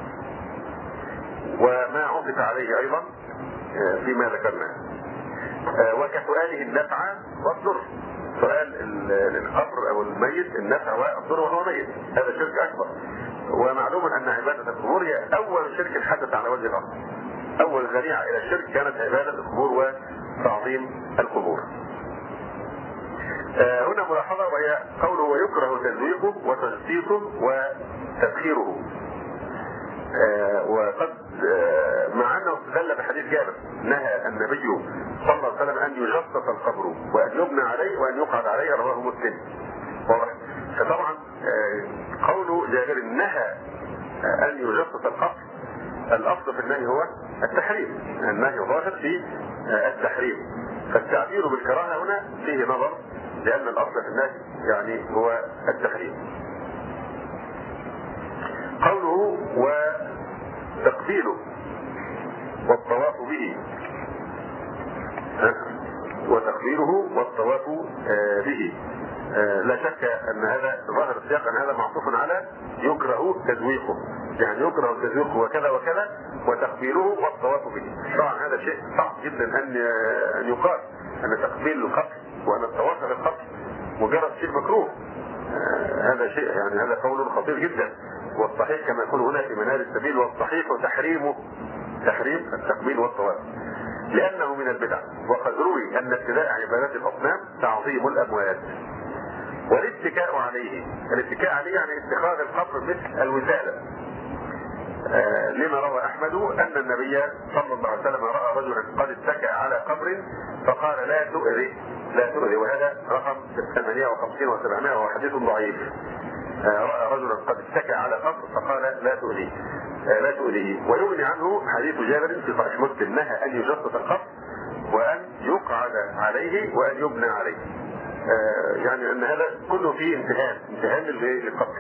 وما عطف عليه أيضا فيما ذكرنا وكسؤاله النفع والضر، سؤال القبر او الميت النفع والضر وهو ميت، هذا شرك اكبر. ومعلوم ان عباده القبور هي اول شرك حدث على وجه الارض. اول ذريعه الى الشرك كانت عباده القبور وتعظيم القبور. آه هنا ملاحظه وهي قوله ويكره تزويقه وتجسيسه وتبخيره. آه وقد آه مع انه استدل بحديث جابر نهى النبي صلى الله عليه وسلم ان يجسس القبر وان يبنى عليه وان يقعد عليه، رواه مسلم. واضح. فطبعا آه قوله جابر نهى آه ان يجسس القبر، الاصل في النهي هو التحريم، النهي ظاهر في آه التحريم، فالتعبير بالكراهه هنا فيه نظر لان الاصل في النهي يعني هو التحريم. قوله وتقبيله والطواف به، وتقبيله والطواف به، لا شك ان هذا ظاهر السياق ان هذا معطوف على يكره تزويقه، يعني يكره تزويقه وكذا وكذا وتقبيله والطواف به. طبعا هذا شيء صعب جدا ان ان يقال ان تقبيل القبر وان الطواف بالقبر مجرد شيء مكروه. هذا شيء يعني هذا قول خطير جدا، والصحيح كما يقول هنا في منار السبيل والصحيح تحريمه، تحريم التقبيل والطواف لأنه من البدع. وقد روي أن ابتداء عبادات الأصنام تعظيم الأموات والاتكاء عليه. الاتكاء عليه يعني اتخاذ القبر مثل الوسادة. آه لما روى أحمد أن النبي صلى الله عليه وسلم رأى رجلا قد اتكأ على قبر فقال لا تؤذي لا تؤذي، وهذا رقم ثمانمائة وخمسين وسبعمائة وهو حديث ضعيف. آه رأى رجلا قد اتكأ على قبر فقال لا تؤذي لا تؤذيه. ويغني عنه حديث جابر في صحيح مسلم نهى أن يجسس القبر وأن يقعد عليه وأن يبنى عليه. آه يعني أن هذا كله فيه امتهان امتهان للقبر.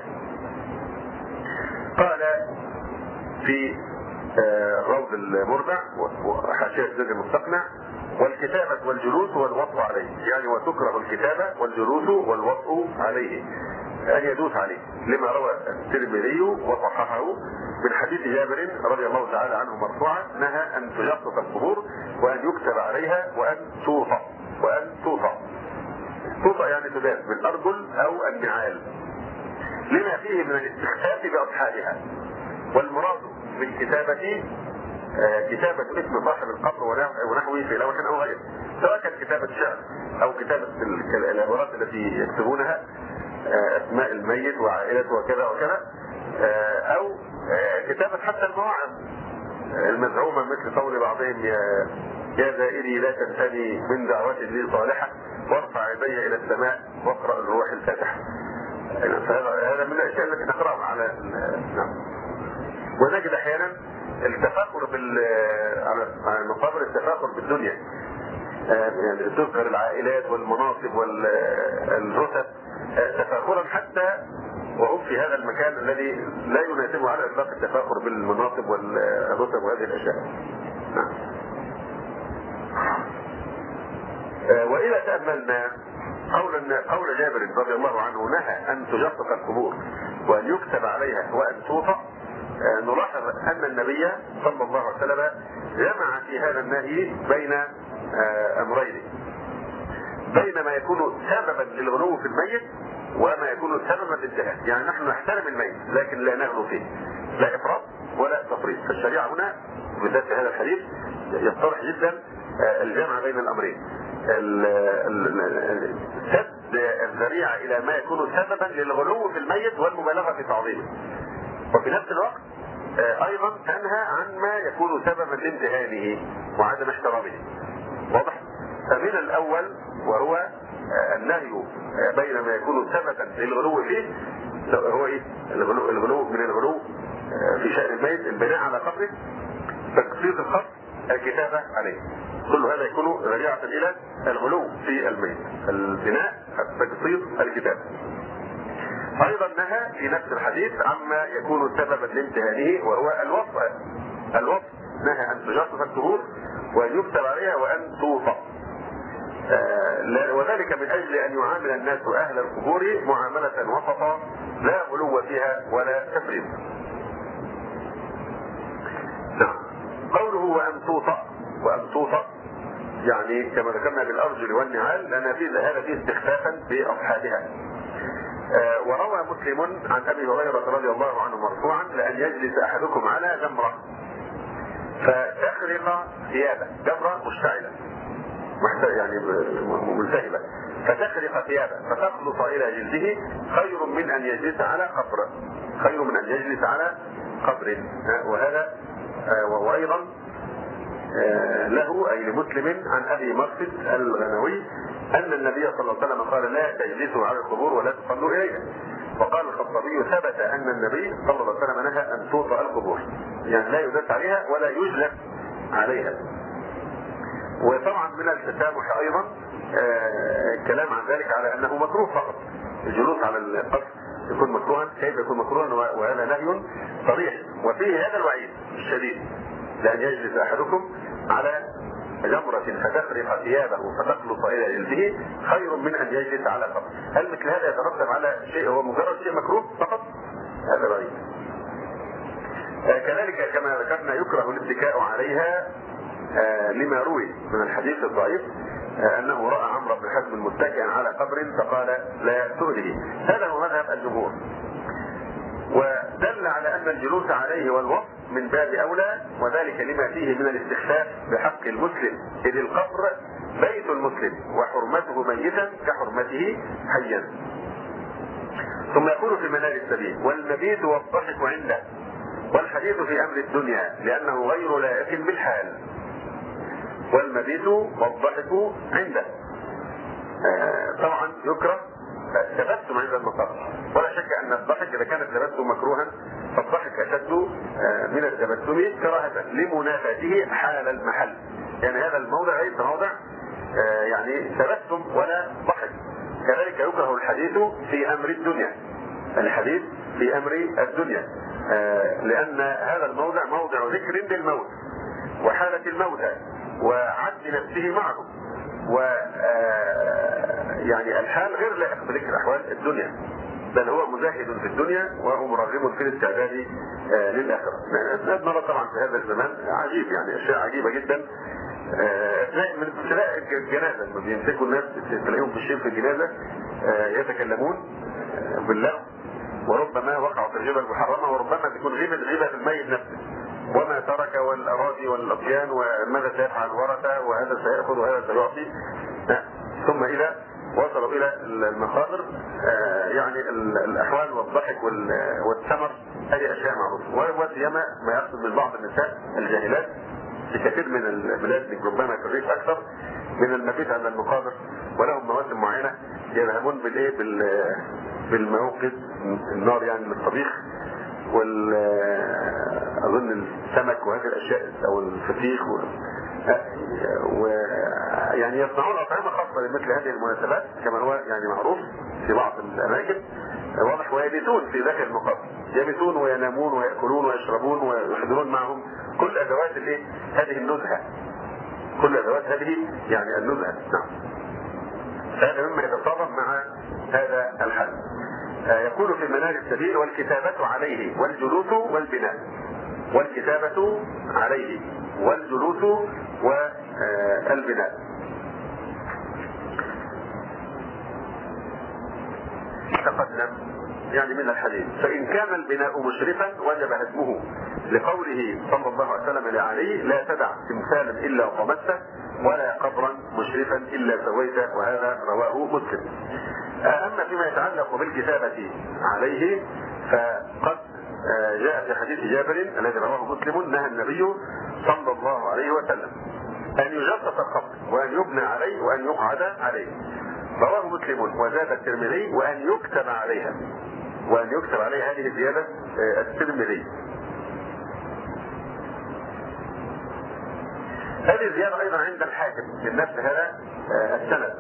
قال في آه روض المربع وحاشية زاد المستقنع والكتابة والجلوس والوطء عليه، يعني وتكره الكتابة والجلوس والوطء عليه أن يدوس عليه، لما روى الترمذي وصححه من حديث جابر رضي الله تعالى عنه مرفوعا نهى أن تجسس القبور وأن يكتب عليها وأن توطأ وأن توطأ توطأ يعني تداس بالأرجل أو النعال لما فيه من الاستخفاف بأصحابها. والمراد بالكتابة آه كتابة اسم صاحب القبر ونحوه في لوح أو غيره، سواء كانت كتابة شعر أو كتابة العبارات التي يكتبونها آه أسماء الميت وعائلته وكذا وكذا، آه أو آه كتابة حتى المواعظ المزعومة مثل قول بعضهم يا يا زائري لا تنسني من دعوة لي صالحة وارفع يدي إلى السماء واقرأ الروح الفاتحة. فهذا من الأشياء التي نقرأها على نعم. ونجد أحيانا التفاخر بال على المقابر التفاخر بالدنيا، يعني تذكر العائلات والمناصب والرتب تفاخرا حتى وهم في هذا المكان الذي لا يناسبه على اطلاق التفاخر بالمناصب والرتب وهذه الاشياء. نعم. وإذا تأملنا قول قول جابر رضي الله عنه نهى أن تجسس القبور وأن يكتب عليها وأن توطأ، نلاحظ أن النبي صلى الله عليه وسلم جمع في هذا النهي بين أمرين، بين ما يكون سببا للغلو في الميت وما يكون سببا للجهاد. يعني نحن نحترم الميت لكن لا نغلو فيه، لا إفراط ولا تفريط. فالشريعة هنا بالذات في هذا الحديث يتضح جدا الجمع بين الأمرين، سد الذريعة إلى ما يكون سببا للغلو في الميت والمبالغة في تعظيمه، وفي نفس الوقت أيضا تنهى عن ما يكون سببا لامتهانه وعدم احترامه. واضح؟ فمن الأول وهو النهي بين ما يكون سببا للغلو فيه، هو ايه؟ الغلو, الغلو من الغلو في شأن الميت البناء على قبره، تقسيط القبر، الكتابة عليه، كل هذا يكون ذريعة إلى الغلو في الميت، البناء، التقسيط، الكتابة. أيضا نهى في نفس الحديث عما يكون سببا لامتهانه وهو الوصف. الوصف نهى أن تجسس القبور وأن يكتب عليها وأن توصف، وذلك من أجل أن يعامل الناس أهل القبور معاملة وسطا لا غلو فيها ولا تفريط. قوله وأن توطأ، وأن توطأ يعني كما ذكرنا بالأرجل والنعال، لأن هذا فيه استخفافا بأصحابها. آه وروى مسلم عن أبي هريرة رضي الله عنه مرفوعا: لأن يجلس أحدكم على جمرة فتخرق ثيابه، جمرة مشتعلة يعني ملتهبة، فتخرق ثيابه فتخلص إلى جلده خير من أن يجلس على قبر، خير من أن يجلس على قبر. آه وهذا آه وأيضا آه له أي لمسلم عن أبي مرثد الغنوي أن النبي صلى الله عليه وسلم قال: لا تجلسوا على القبور ولا تصلوا إليها. وقال الخطابي: ثبت أن النبي صلى الله عليه وسلم نهى أن توطأ القبور، يعني لا يجلس عليها ولا يجلس عليها. وطبعا من التسامح أيضا الكلام عن ذلك على أنه مكروه فقط، الجلوس على القبر يكون مكروها. كيف يكون مكروها وهذا نهي صريح وفيه هذا الوعيد الشديد: لأن يجلس أحدكم على جمرة فتخرق ثيابه فتخلص إلى جلده خير من أن يجلس على قبر. هل مثل هذا يترتب على شيء هو مجرد شيء مكروه فقط؟ هذا بعيد. آه كذلك كما ذكرنا يكره الاتكاء عليها، آه لما روي من الحديث الضعيف آه أنه رأى عمرو بن حزم متكئا على قبر فقال: لا تؤذه. هذا هو مذهب الجمهور، ودل على أن الجلوس عليه والوقف من باب أولى، وذلك لما فيه من الاستخفاف بحق المسلم، إذ القبر بيت المسلم وحرمته ميتا كحرمته حيا. ثم يقول في منار السبيل: والمبيت والضحك عنده، والحديث في أمر الدنيا لأنه غير لائق بالحال. والمبيت والضحك عنده، آه طبعا يكره التبسم عند المقابر، ولا شك أن الضحك إذا كان التبسم مكروها فالضحك أشد من التبسم كراهة لمنافاته حال المحل. يعني هذا الموضع ليس موضع يعني تبسم ولا ضحك. كذلك يكره الحديث في أمر الدنيا، الحديث في أمر الدنيا، لأن هذا الموضع موضع ذكر للموت وحالة الموتى وعد نفسه معه، و يعني الحال غير لائق بذكر أحوال الدنيا، بل هو مزاهد في الدنيا وهو مرغب في الاستعداد آه للآخرة. نرى طبعا في هذا الزمان عجيب، يعني أشياء عجيبة جدا. آه من ابتلاء الجنازة لما بيمسكوا الناس تلاقيهم في الشيء في الجنازة آه يتكلمون آه بالله، وربما وقعوا في الغيبة المحرمة، وربما تكون غيبة غيبة في الميت نفسه، وما ترك والأراضي والأطيان وماذا سيفعل الورثة وهذا سيأخذ وهذا سيعطي. آه ثم إذا وصلوا إلى المخابر آه يعني الأحوال والضحك والثمر هذه أشياء معروفة، وسيما ما يحصل من بعض النساء الجاهلات في كثير من البلاد، ربما في الريف أكثر، من المبيت عند المقابر، ولهم مواسم معينة يذهبون بالإيه بالموقد النار يعني للطبيخ وال أظن السمك وهذه الأشياء أو الفسيخ و... ويعني يصنعون أطعمة خاصة لمثل هذه المناسبات كما هو يعني معروف في بعض الأماكن واضح، ويبيتون في ذاك المقابر، يبيتون وينامون ويأكلون ويشربون ويحضرون معهم كل أدوات هذه النزهة، كل أدوات هذه يعني النزهة. نعم. السبيل والكتابة عليه والجلوس والبناء. والكتابة عليه والجلوس والبناء. تقدم يعني من الحديث: فإن كان البناء مشرفا وجب هدمه، لقوله صلى الله عليه وسلم لعلي: لا تدع تمثالا إلا طمسته ولا قبرا مشرفا إلا سويته، وهذا رواه مسلم. أما فيما يتعلق بالكتابة عليه فقد جاء في حديث جابر الذي رواه مسلم: نهى النبي صلى الله عليه وسلم أن يجسس القبر وأن يبنى عليه وأن يقعد عليه. رواه مسلم. وزاد الترمذي: وأن يكتب عليها، وأن يكتب عليها. هذه زيادة الترمذي. هذه الزيادة أيضا عند الحاكم من نفس هذا السند،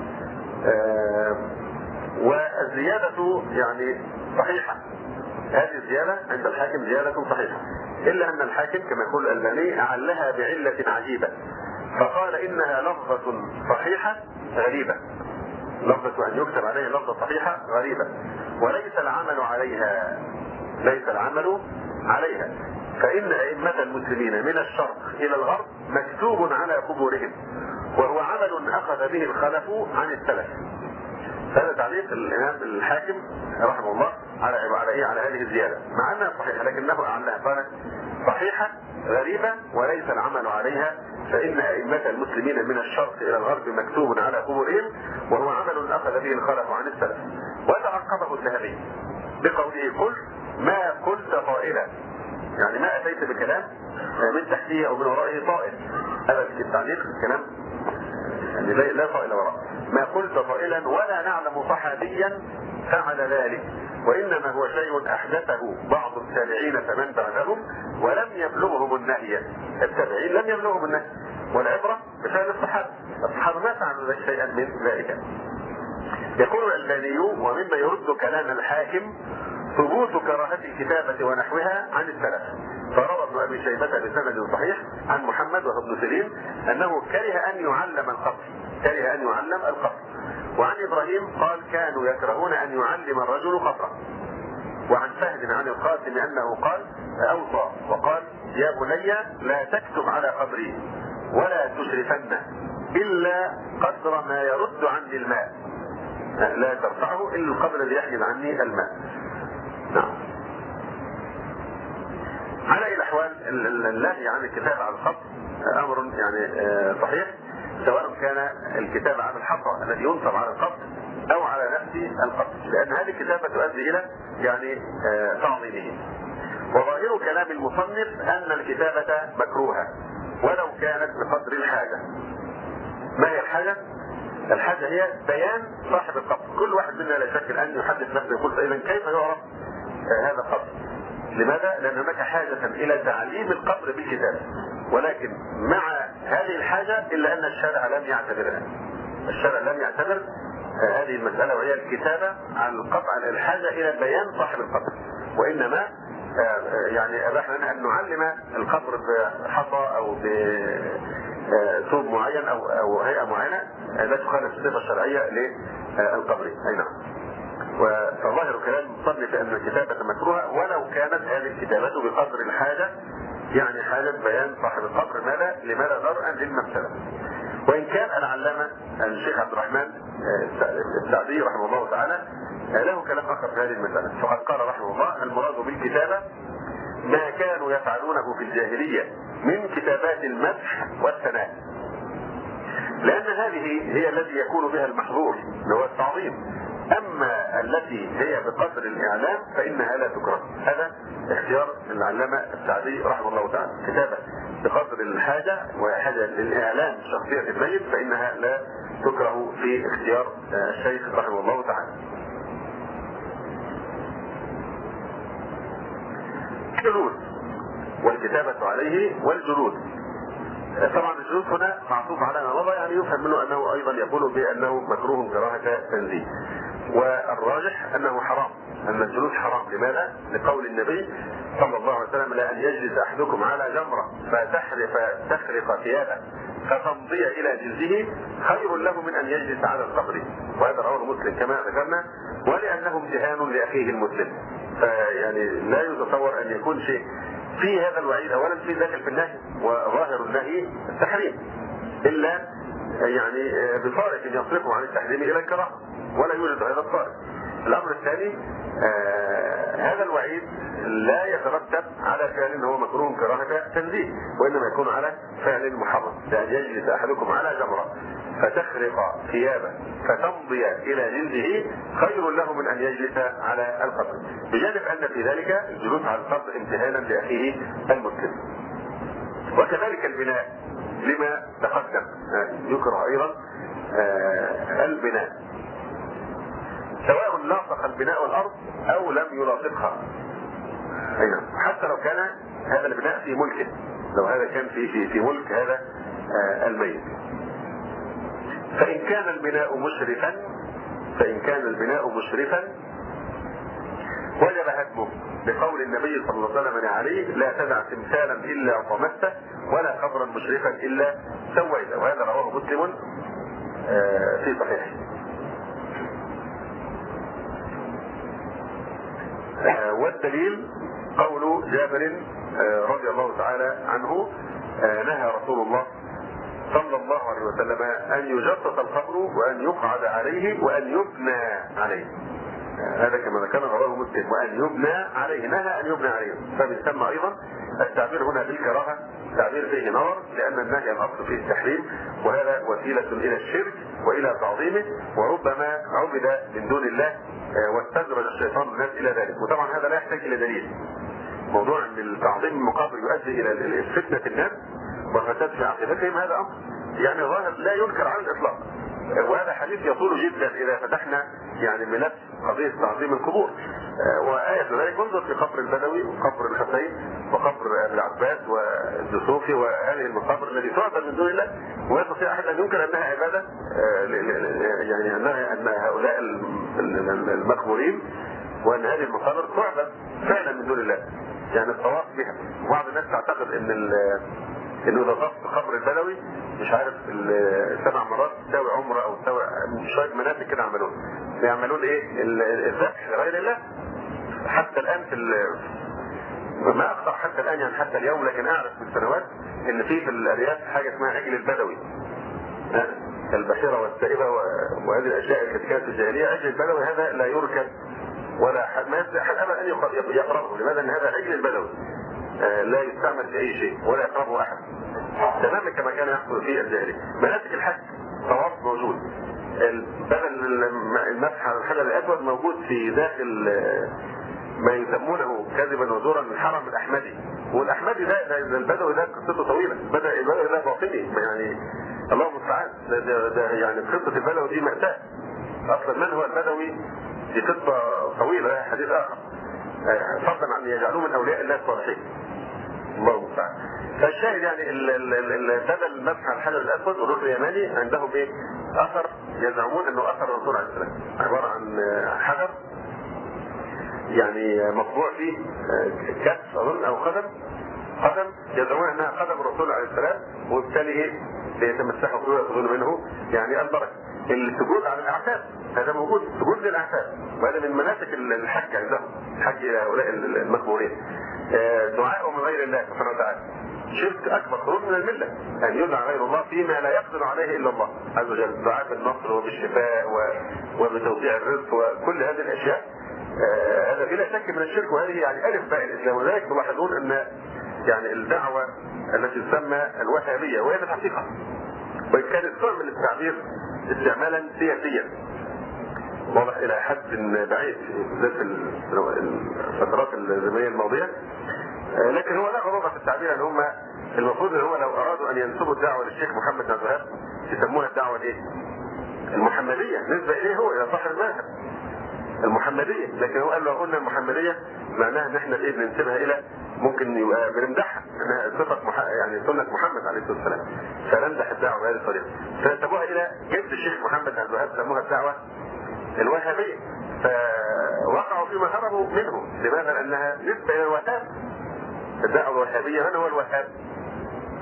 والزيادة يعني صحيحة. هذه الزيادة عند الحاكم زيادة صحيحة، إلا أن الحاكم كما يقول الألباني أعلها بعلة عجيبة، فقال إنها لفظة صحيحة غريبة. لفظة أن يكتب عليها لفظة صحيحة غريبة، وليس العمل عليها، ليس العمل عليها، فإن أئمة المسلمين من الشرق إلى الغرب مكتوب على قبورهم، وهو عمل أخذ به الخلف عن السلف. هذا تعليق الإمام الحاكم رحمه الله على على إيه على هذه الزيادة، مع أنها صحيحة لكنه أعلها. قال صحيحة غريبة وليس العمل عليها، فإن أئمة المسلمين من الشرق إلى الغرب مكتوب على قبورهم، وهو عمل أخذ به الخلف عن السلف. وتعقبه الذهبي بقوله: قل ما قلت قائلا، يعني ما أتيت بكلام من تحته أو من ورائه طائل. هذا التعليق الكلام يعني لا طائل وراء. ما قلت طائلا ولا نعلم صحابيا فعل ذلك، وإنما هو شيء أحدثه بعض التابعين فمن بعدهم ولم يبلغهم النهي. التابعين لم يبلغهم النهي، والعبرة بفعل الصحابة. الصحابة ما فعلوا شيئا من ذلك. يقول الألباني: ومما يرد كلام الحاكم ثبوت كراهة الكتابة ونحوها عن السلف. فروى ابن أبي شيبة بسند صحيح عن محمد وهو ابن سيرين أنه كره أن يعلم القبر، كره أن يعلم القبر. وعن إبراهيم قال: كانوا يكرهون أن يعلم الرجل قبره. وعن فهد عن القاسم أنه قال أوصى وقال: يا بني لا تكتب على قبري ولا تشرفنه إلا قدر ما يرد عني الماء، لا ترفعه إلا القدر الذي يحجز عني الماء. نعم. على أي الأحوال النهي عن الكتابة على القبر أمر يعني صحيح، سواء كان الكتابة على الحصى الذي ينصب على القبر أو على نفس القبر، لأن هذه الكتابة تؤدي إلى يعني تعظيمه. وظاهر كلام المصنف أن الكتابة مكروهة ولو كانت بقدر الحاجة. ما هي الحاجة؟ الحاجة هي بيان صاحب القبر. كل واحد منا لا شك أن يحدث نفسه يقول: فإذا كيف يعرف هذا القبر؟ لماذا؟ لأن هناك حاجة إلى تعليم القبر بالكتابة، ولكن مع هذه الحاجة إلا أن الشارع لم يعتبرها. الشارع لم يعتبر هذه المسألة، وهي الكتابة عن القطع الحاجة إلى بيان صاحب القبر، وإنما يعني أباح لنا أن نعلم القبر بحصى أو بثوب معين أو أو هيئة معينة لا تخالف الصفة الشرعية للقبر. أي نعم. وظاهر كلام المصنف أن الكتابة مكروهة ولو كانت هذه الكتابة بقدر الحاجة، يعني حاجة بيان صاحب القبر ماذا لماذا درءا للمفسدة. وإن كان العلامة الشيخ عبد الرحمن السعدي رحمه الله تعالى له كلام آخر في هذه المسألة، فقد قال رحمه الله: المراد بالكتابة ما كانوا يفعلونه في الجاهلية من كتابات المدح والثناء، لأن هذه هي التي يكون بها المحظور اللي هو التعظيم. أما التي هي بقدر الإعلام فإنها لا تكره. هذا اختيار العلامة السعدي رحمه الله تعالى. كتابة بقدر الحاجة وحاجة للإعلام شخصية الميت فإنها لا تكره في اختيار الشيخ رحمه الله تعالى. الجلود والكتابة عليه والجلود. طبعا الجلود هنا معطوف على ما مضى، يعني يفهم منه أنه أيضا يقول بأنه مكروه كراهة تنزيه، والراجح أنه حرام، أن الجلود حرام. لماذا؟ لقول النبي صلى الله عليه وسلم: لا أن يجلس أحدكم على جمرة فتحرق فتخرق ثيابه فتمضي الى جلده خير له من ان يجلس على القبر. وهذا رواه مسلم كما ذكرنا، ولانه امتهان لاخيه المسلم. فيعني لا يتصور ان يكون شيء في هذا الوعيد اولا في داخل في النهي، وظاهر النهي التحريم، الا يعني بفارق يصرفه عن التحريم الى الكراهه، ولا يوجد هذا الفارق. الامر الثاني آه هذا الوعيد لا يترتب على فعل هو مكروه كراهه تنزيه، وانما يكون على فعل محرم، لان يجلس احدكم على جمره فتخرق ثيابه فتمضي الى جلده خير له من ان يجلس على القبر، بجانب ان في ذلك الجلوس على القبر امتهانا لاخيه المسلم. وكذلك البناء لما تقدم يكره ايضا آه البناء، سواء لاصق البناء والارض او لم يلاصقها، حتى لو كان هذا البناء في ملكه، لو هذا كان في في, في ملك هذا آه الميت. فإن كان البناء مشرفا فإن كان البناء مشرفا وجب هدمه، بقول النبي صلى الله عليه وسلم عليه: لا تدع تمثالا إلا طمسته ولا قبرا مشرفا إلا سويته. وهذا رواه مسلم آه في صحيحه. آه والدليل قول جابر آه رضي الله تعالى عنه: آه نهى رسول الله صلى الله عليه وسلم ان يجسس القبر وان يقعد عليه وان يبنى عليه. هذا كما ذكرنا رواه مسلم، وان يبنى عليه، نهى ان يبنى عليه. فبيسمى ايضا التعبير هنا بالكراهه تعبير فيه نظر، لان النهي الاصل فيه التحريم، وهذا وسيله الى الشرك والى تعظيمه، وربما عبد من دون الله واستدرج الشيطان الناس الى ذلك. وطبعا هذا لا يحتاج الى دليل. موضوع ان التعظيم المقابل يؤدي الى فتنه الناس وفساد في عقيدتهم، هذا امر يعني ظاهر لا ينكر على الاطلاق. وهذا حديث يطول جدا اذا فتحنا يعني ملف قضيه تعظيم القبور. وآية ذلك انظر في قبر البدوي وقبر الحسين وقبر ابن العباس والدسوقي وهذه المقابر التي تعبد من دون الله، ويستطيع احد ان ينكر انها عباده، يعني انها ان هؤلاء المقبورين وان هذه المقابر تعبد فعلا من دون الله، يعني الطواف بها. وبعض الناس تعتقد ان انه اذا طاف قبر البدوي مش عارف سبع مرات تساوي عمره او تساوي شويه مناسك كده عملوه. بيعملون ايه؟ الذبح لغير الله. حتى الان في ما اقطع حتى الان يعني حتى اليوم، لكن اعرف من سنوات ان في في الارياف حاجه اسمها عجل البدوي. البحيره والسائبه وهذه الاشياء التي كانت في الجاهليه، عجل البدوي هذا لا يركب ولا حد ما يستطيع احد ابدا ان يقربه. لماذا؟ ان هذا عجل البدوي لا يستعمل في اي شيء ولا يقربه احد، تماما كما كان يحصل في الجاهليه. مناسك الحج طواف موجود، بدل المسح على الحجر الاسود موجود في داخل ما يسمونه كذبا وزورا الحرم الاحمدي. والاحمدي ده, ده البدوي ده قصته طويله، بدا البدوي ده باطني يعني الله المستعان. ده, ده, ده يعني قصه البدوي دي مأساة. اصلا من هو البدوي دي قصه طويله، حديث اخر، فضلا عن يجعلوه من اولياء الله الصالحين. الله المستعان. فالشاهد يعني بدل المسح على الحجر الاسود والركن اليماني عندهم ايه؟ اثر يزعمون انه اثر الرسول عليه السلام، عباره عن حجر يعني مطبوع فيه كتف اظن او قدم قدم يزعمون انها قدم الرسول عليه السلام، وبالتالي ايه؟ بيتمسحوا فيه ويأخذون منه يعني البركه. السجود على الاعتاب هذا موجود، سجود للاعتاب، وهذا من مناسك الحج عندهم، الحج الى هؤلاء المقبورين. دعاء من غير الله سبحانه وتعالى شرك اكبر، خروج من المله، ان يدعى غير الله فيما لا يقدر عليه الا الله عز وجل. دعاء بالنصر وبالشفاء وبتوسيع الرزق وكل هذه الاشياء، هذا بلا شك من الشرك، وهذه يعني الف باء الاسلام. ولذلك تلاحظون ان يعني الدعوه التي تسمى الوهابيه، وهي في الحقيقه وان كانت تعمل التعبير استعمالا سياسيا واضح الى حد بعيد في الفترات الزمنيه الماضيه، لكن هو لا غضب في التعبير. ان هم المفروض ان هو لو ارادوا ان ينسبوا الدعوه للشيخ محمد بن عبد الوهاب يسموها الدعوه الايه؟ المحمديه، نسبه اليه هو الى صاحب المذهب المحمديه. لكن هو قال لو قلنا المحمديه معناها ان احنا ايه بننسبها الى، ممكن يبقى بنمدحها انها صفه مح... يعني سنه محمد عليه الصلاه والسلام، فنمدح الدعوه بهذه الطريقه. فنسبوها الى جد الشيخ محمد بن عبد الوهاب، سموها الدعوه الوهابيه، فوقعوا فيما هربوا منه. لماذا؟ لانها نسبه الى الوهاب. الدعوه الوهابيه من هو الوهاب؟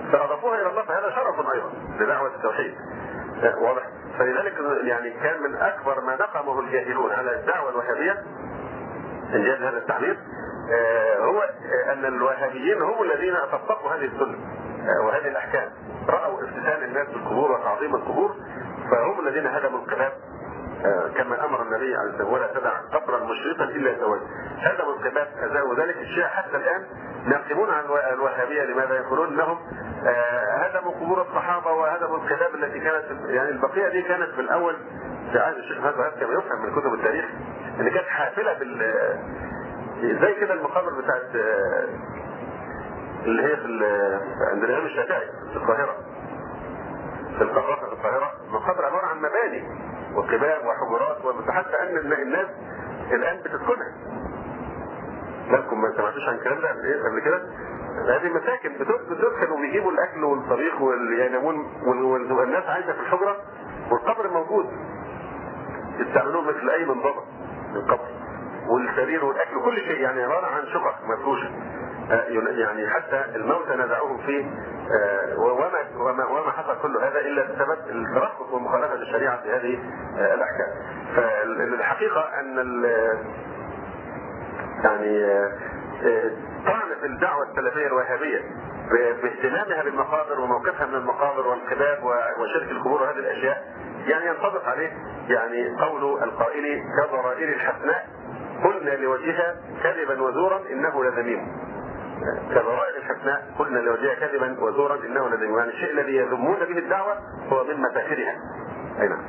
فاضافوها الى الله، فهذا شرف ايضا لدعوه التوحيد. واضح؟ فلذلك يعني كان من اكبر ما نقمه الجاهلون على الدعوه الوهابيه ان جاز هذا التعبير هو ان الوهابيين هم الذين طبقوا هذه السنه وهذه الاحكام، راوا افتتان الناس بالقبور وتعظيم القبور، فهم الذين هدموا القباب كما امر النبي عليه الصلاه والسلام: ولا تدع قبرا مشرقا الا سواه. هدموا القباب، ازالوا ذلك. الشيعة حتى الان ينقمون عن الوهابيه، لماذا؟ يقولون انهم هدموا قبور الصحابه وهدموا القباب التي كانت، يعني البقيه دي كانت في الاول في عهد الشيخ محمد وهاب كما يفهم من كتب التاريخ ان كانت حافله بال زي كده المقابر بتاعت اللي هي في عند الامام الشافعي في القاهره، في القرافه في القاهره، مقابر عباره عن مباني وقباب وحجرات، وحتى ان الناس الان بتسكنها. لكم ما سمعتوش عن الكلام ده قبل كده؟ هذه مساكن بتدخل وبيجيبوا الاكل والطبيخ والينامون والناس عايشه في الحجره والقبر موجود، يستعملوه مثل اي منضبط القبر والسرير والاكل كل شيء، يعني عباره عن شقق مفروشه. يعني حتى الموتى نزعوهم فيه، وما وما وما حصل كل هذا الا بسبب الترخص ومخالفه الشريعه في هذه الاحكام. فالحقيقه ان يعني طعن في الدعوه السلفيه الوهابيه باهتمامها بالمقابر وموقفها من المقابر والقباب وشرك القبور وهذه الاشياء، يعني ينطبق عليه يعني قول القائل: كضرائر الحسناء قلنا لوجهها كذبا وزورا انه لذميم. كضرائر الحسناء قلنا لوجهها كذبا وزورا انه لذميم، يعني الشيء الذي يذمون به الدعوه هو من مفاخرها. اي نعم.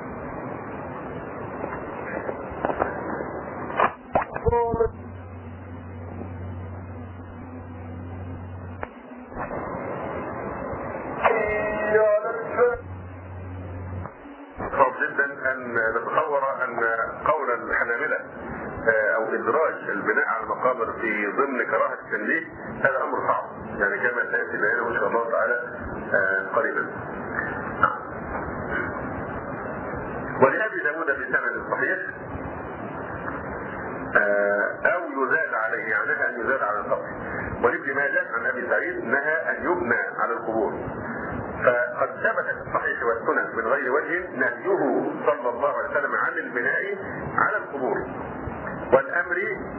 صعب جدا ان نتصور ان قول الحنابلة او ادراج البناء على المقابر في ضمن كراهه التنبيه هذا امر صعب، يعني كما سياتي بيانه ان شاء الله تعالى قريبا. ولابي داود بسند صحيح او يزاد عليه، يعني نهى ان يزاد على القبر. ولابن ماجه عن ابي سعيد نهى ان يبنى على القبور. فقد ثبت في الصحيح والسنن من غير وجه نهيه صلى الله عليه وسلم عن البناء على القبور والامر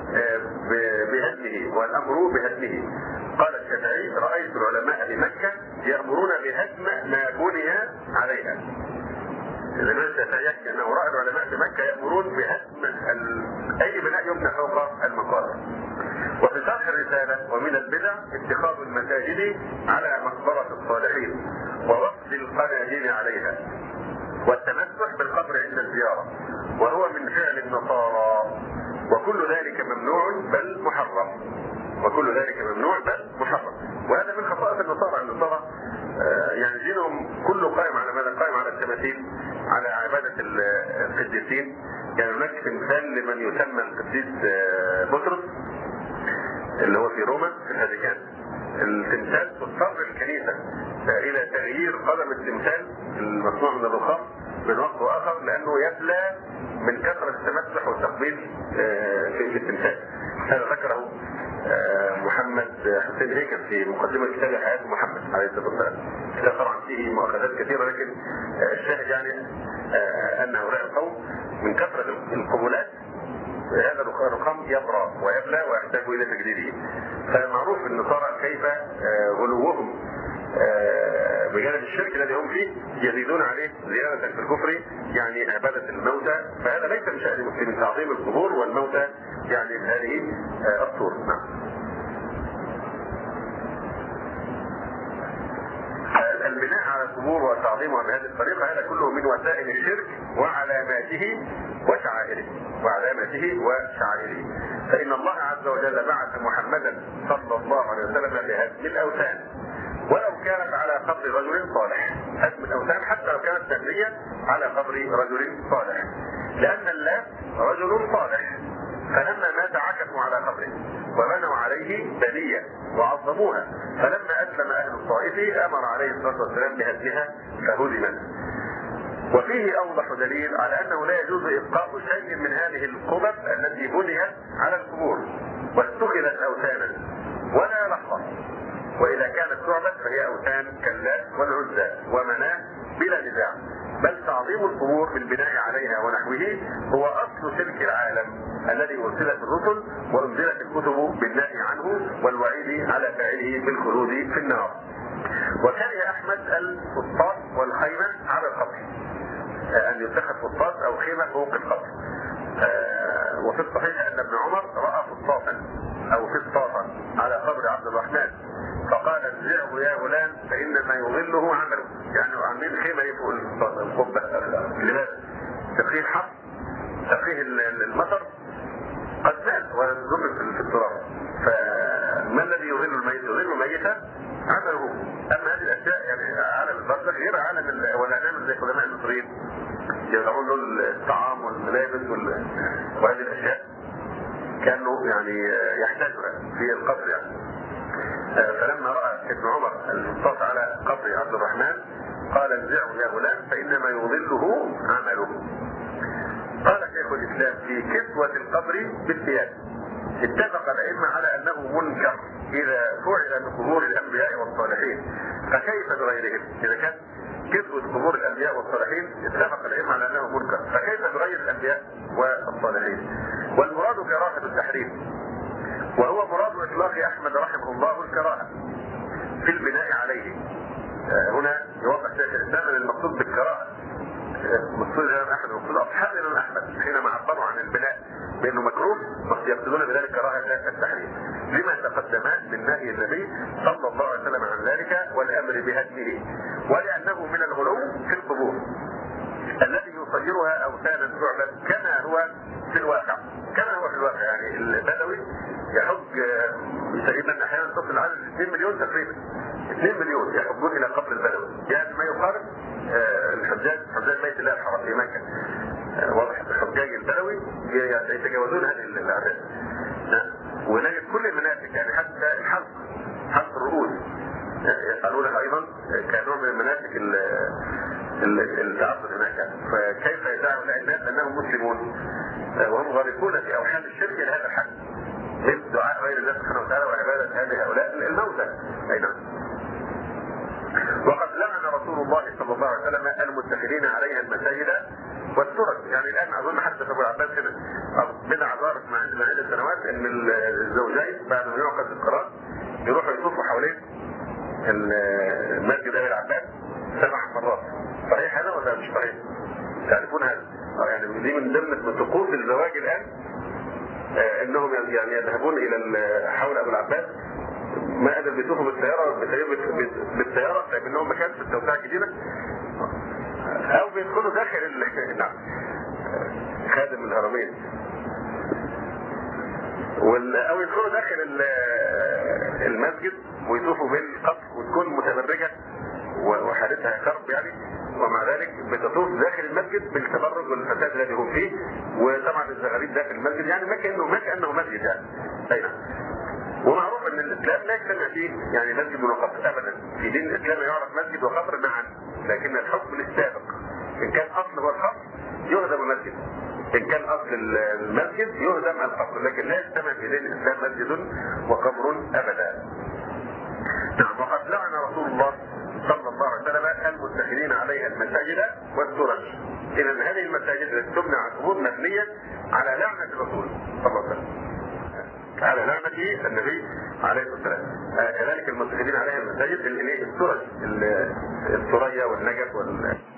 بهدمه والامر بهدمه. قال الشافعي: رايت العلماء بمكه يامرون بهدم ما بني عليها. الامام الشافعي يحكي انه راى العلماء بمكه يامرون بهدم اي بناء يبنى فوق المقابر. وفي شرح الرساله: ومن البدع اتخاذ المساجد على مقبره الصالحين ووقف القناديل عليها والتمسح بالقبر عند الزياره، وهو من فعل النصارى، وكل ذلك ممنوع بل محرم. وكل ذلك ممنوع بل محرم. وهذا من خصائص النصارى. النصارى يعني دينهم كله قائم على ماذا؟ قائم على التماثيل، على عباده القديسين. يعني هناك تمثال لمن يسمى القديس بطرس اللي هو في روما في الفاتيكان. التمثال تضطر الكنيسه الى تغيير قلم التمثال المصنوع من الرخام من وقت واخر، لانه يبلى من كثره التمسح والتقبيل في التمثال. هذا ذكره محمد حسين هيكل في مقدمه كتاب حياه محمد عليه الصلاه والسلام. كتاب طبعا فيه مؤاخذات كثيره، لكن الشاهد يعني ان هؤلاء القوم من كثره القبولات هذا الرقم يبرى ويبلى ويحتاج الى تجديده. فمعروف النصارى كيف غلوهم بجانب الشرك الذي هم فيه يزيدون عليه زياده في الكفر، يعني عباده الموتى. فهذا ليس من شأن المسلمين، تعظيم القبور والموتى يعني هذه الصوره. نعم. البناء على القبور وتعظيمها بهذه الطريقه هذا كله من وسائل الشرك وعلاماته وشعائره وعلاماته وشعائره. فان الله عز وجل بعث محمدا صلى الله عليه وسلم بهدم الاوثان ولو كانت على قبر رجل صالح. هدم الاوثان حتى لو كانت مبنيه على قبر رجل صالح، لان اللات رجل صالح، فلما مات عكفوا على قبره وبنوا عليه بنية وعظموها، فلما أسلم أهل الطائف أمر عليه الصلاة والسلام بهدمها فهدمت. وفيه أوضح دليل على أنه لا يجوز إبقاء شيء من هذه القبب التي بنيت على القبور واتخذت أوثانا ولا لحظة، وإذا كانت تعبد وهي اوثان كاللات والعزى ومناه بلا نزاع، بل تعظيم القبور بالبناء عليها ونحوه هو اصل شرك العالم الذي ارسلت الرسل وانزلت الكتب بالنهي عنه والوعيد على فاعله بالخلود في النار. وكره احمد الفسطاط والخيمه على القبر، ان يتخذ فسطاط او خيمه فوق القبر. وفي الصحيح ان ابن عمر راى فسطاطا او فسطاطا على قبر عبد الرحمن فقال انزعه يا غلام فانما يظله عمله، يعني عاملين خيمه فوق القبه. لماذا؟ تقيه حق، تقيه المطر قد مات وانزل في التراب، فما الذي يظل الميت؟ يظل ميتا عمله. اما هذه الاشياء يعني عالم البرزخ غير عالم ولا نعمل زي قدماء المصريين يضعون له الطعام والملابس وهذه الاشياء كانوا يعني يحتاجها في القبر يعني. فلما راى ابن عمر الفسطاط على قبر عبد الرحمن قال انزعه يا غلام فانما يظله عمله. قال شيخ الاسلام في كسوة القبر بالثياب اتفق الائمه على انه منكر اذا فعل بقبور الانبياء والصالحين، فكيف بغيرهم؟ اذا كان كسوة قبور الانبياء والصالحين اتفق الائمه على انه منكر، فكيف بغير الانبياء والصالحين؟ والمراد كراهه التحريم، وهو مراد اطلاق احمد رحمه الله الكراهه في البناء عليه. هنا يوضح شيخ الاسلام ان المقصود بالكراهه مقصود الامام احمد ومقصود اصحاب الامام احمد حينما عبروا عن البناء بانه مكروه يقصدون بذلك كراهه التحريم، لما تقدم من نهي النبي صلى الله عليه وسلم عن ذلك والامر بهدمه، ولانه من الغلو في القبور الذي يصيرها اوثانا تعبد كما هو في الواقع. كما هو في الواقع يعني البدوي يحج تقريبا احيانا تصل عدد اثنين مليون تقريبا، اثنين مليون يحجون الى قبر البدوي، يعني ما يقارب الحجاج حجاج بيت الله الحرام في مكه. واضح الحجاج البدوي يتجاوزون هذه الاعداد. ونجد كل المناسك يعني حتى الحلق، حلق الرؤوس يفعلونها ايضا كنوع من المناسك التعبد هناك. فكيف يدعي هؤلاء الناس انهم مسلمون وهم غارقون في اوحام الشرك الى هذا الحد من دعاء غير الله سبحانه وتعالى وعباده هذه هؤلاء الموتى. اي نعم. وقد لعن رسول الله صلى الله عليه وسلم المتخذين عليها المساجد والسرج. يعني الان اظن حتى ابو العباس كده بدع ظهرت مع عده سنوات ان الزوجين بعد ما يعقد القرار يروحوا يطوفوا حوالين المسجد ابي العباس سبع مرات. صحيح هذا ولا مش صحيح؟ تعرفون هذا؟ يعني دي من ضمن طقوس الزواج الان آه انهم يعني يذهبون الى حول ابو العباس، ما قدر بيطوفوا بالسياره بالسياره لانهم مكان في التوسعه الجديده، او بيدخلوا داخل نعم خادم الهرمين، او يدخلوا داخل المسجد ويطوفوا بالقبر وتكون متبرجه وحالتها كرب يعني، ومع ذلك بتطوف داخل المسجد بالتبرج والفساد الذي هم فيه، وطبعا الزغاريد داخل المسجد يعني ما كانه ما كانه مسجد يعني. اي نعم. ومعروف ان الاسلام لا يجتمع فيه يعني مسجد وقبر ابدا، في دين الاسلام يعرف مسجد وقبر معا، لكن الحكم السابق ان كان اصل هو القبر يهدم المسجد، ان كان اصل المسجد يهدم القبر، لكن لا يجتمع في دين الاسلام مسجد وقبر ابدا. نعم. وقد لعن رسول الله صلى الله عليه وسلم المتخذين عليها المساجد والسرج. اذا هذه المساجد التي تبنى على القبور مبنيه على لعنه الرسول صلى الله عليه وسلم، على لعنه النبي عليه الصلاه والسلام. آه كذلك المتخذين عليها المساجد السرج، الثريا والنجف وال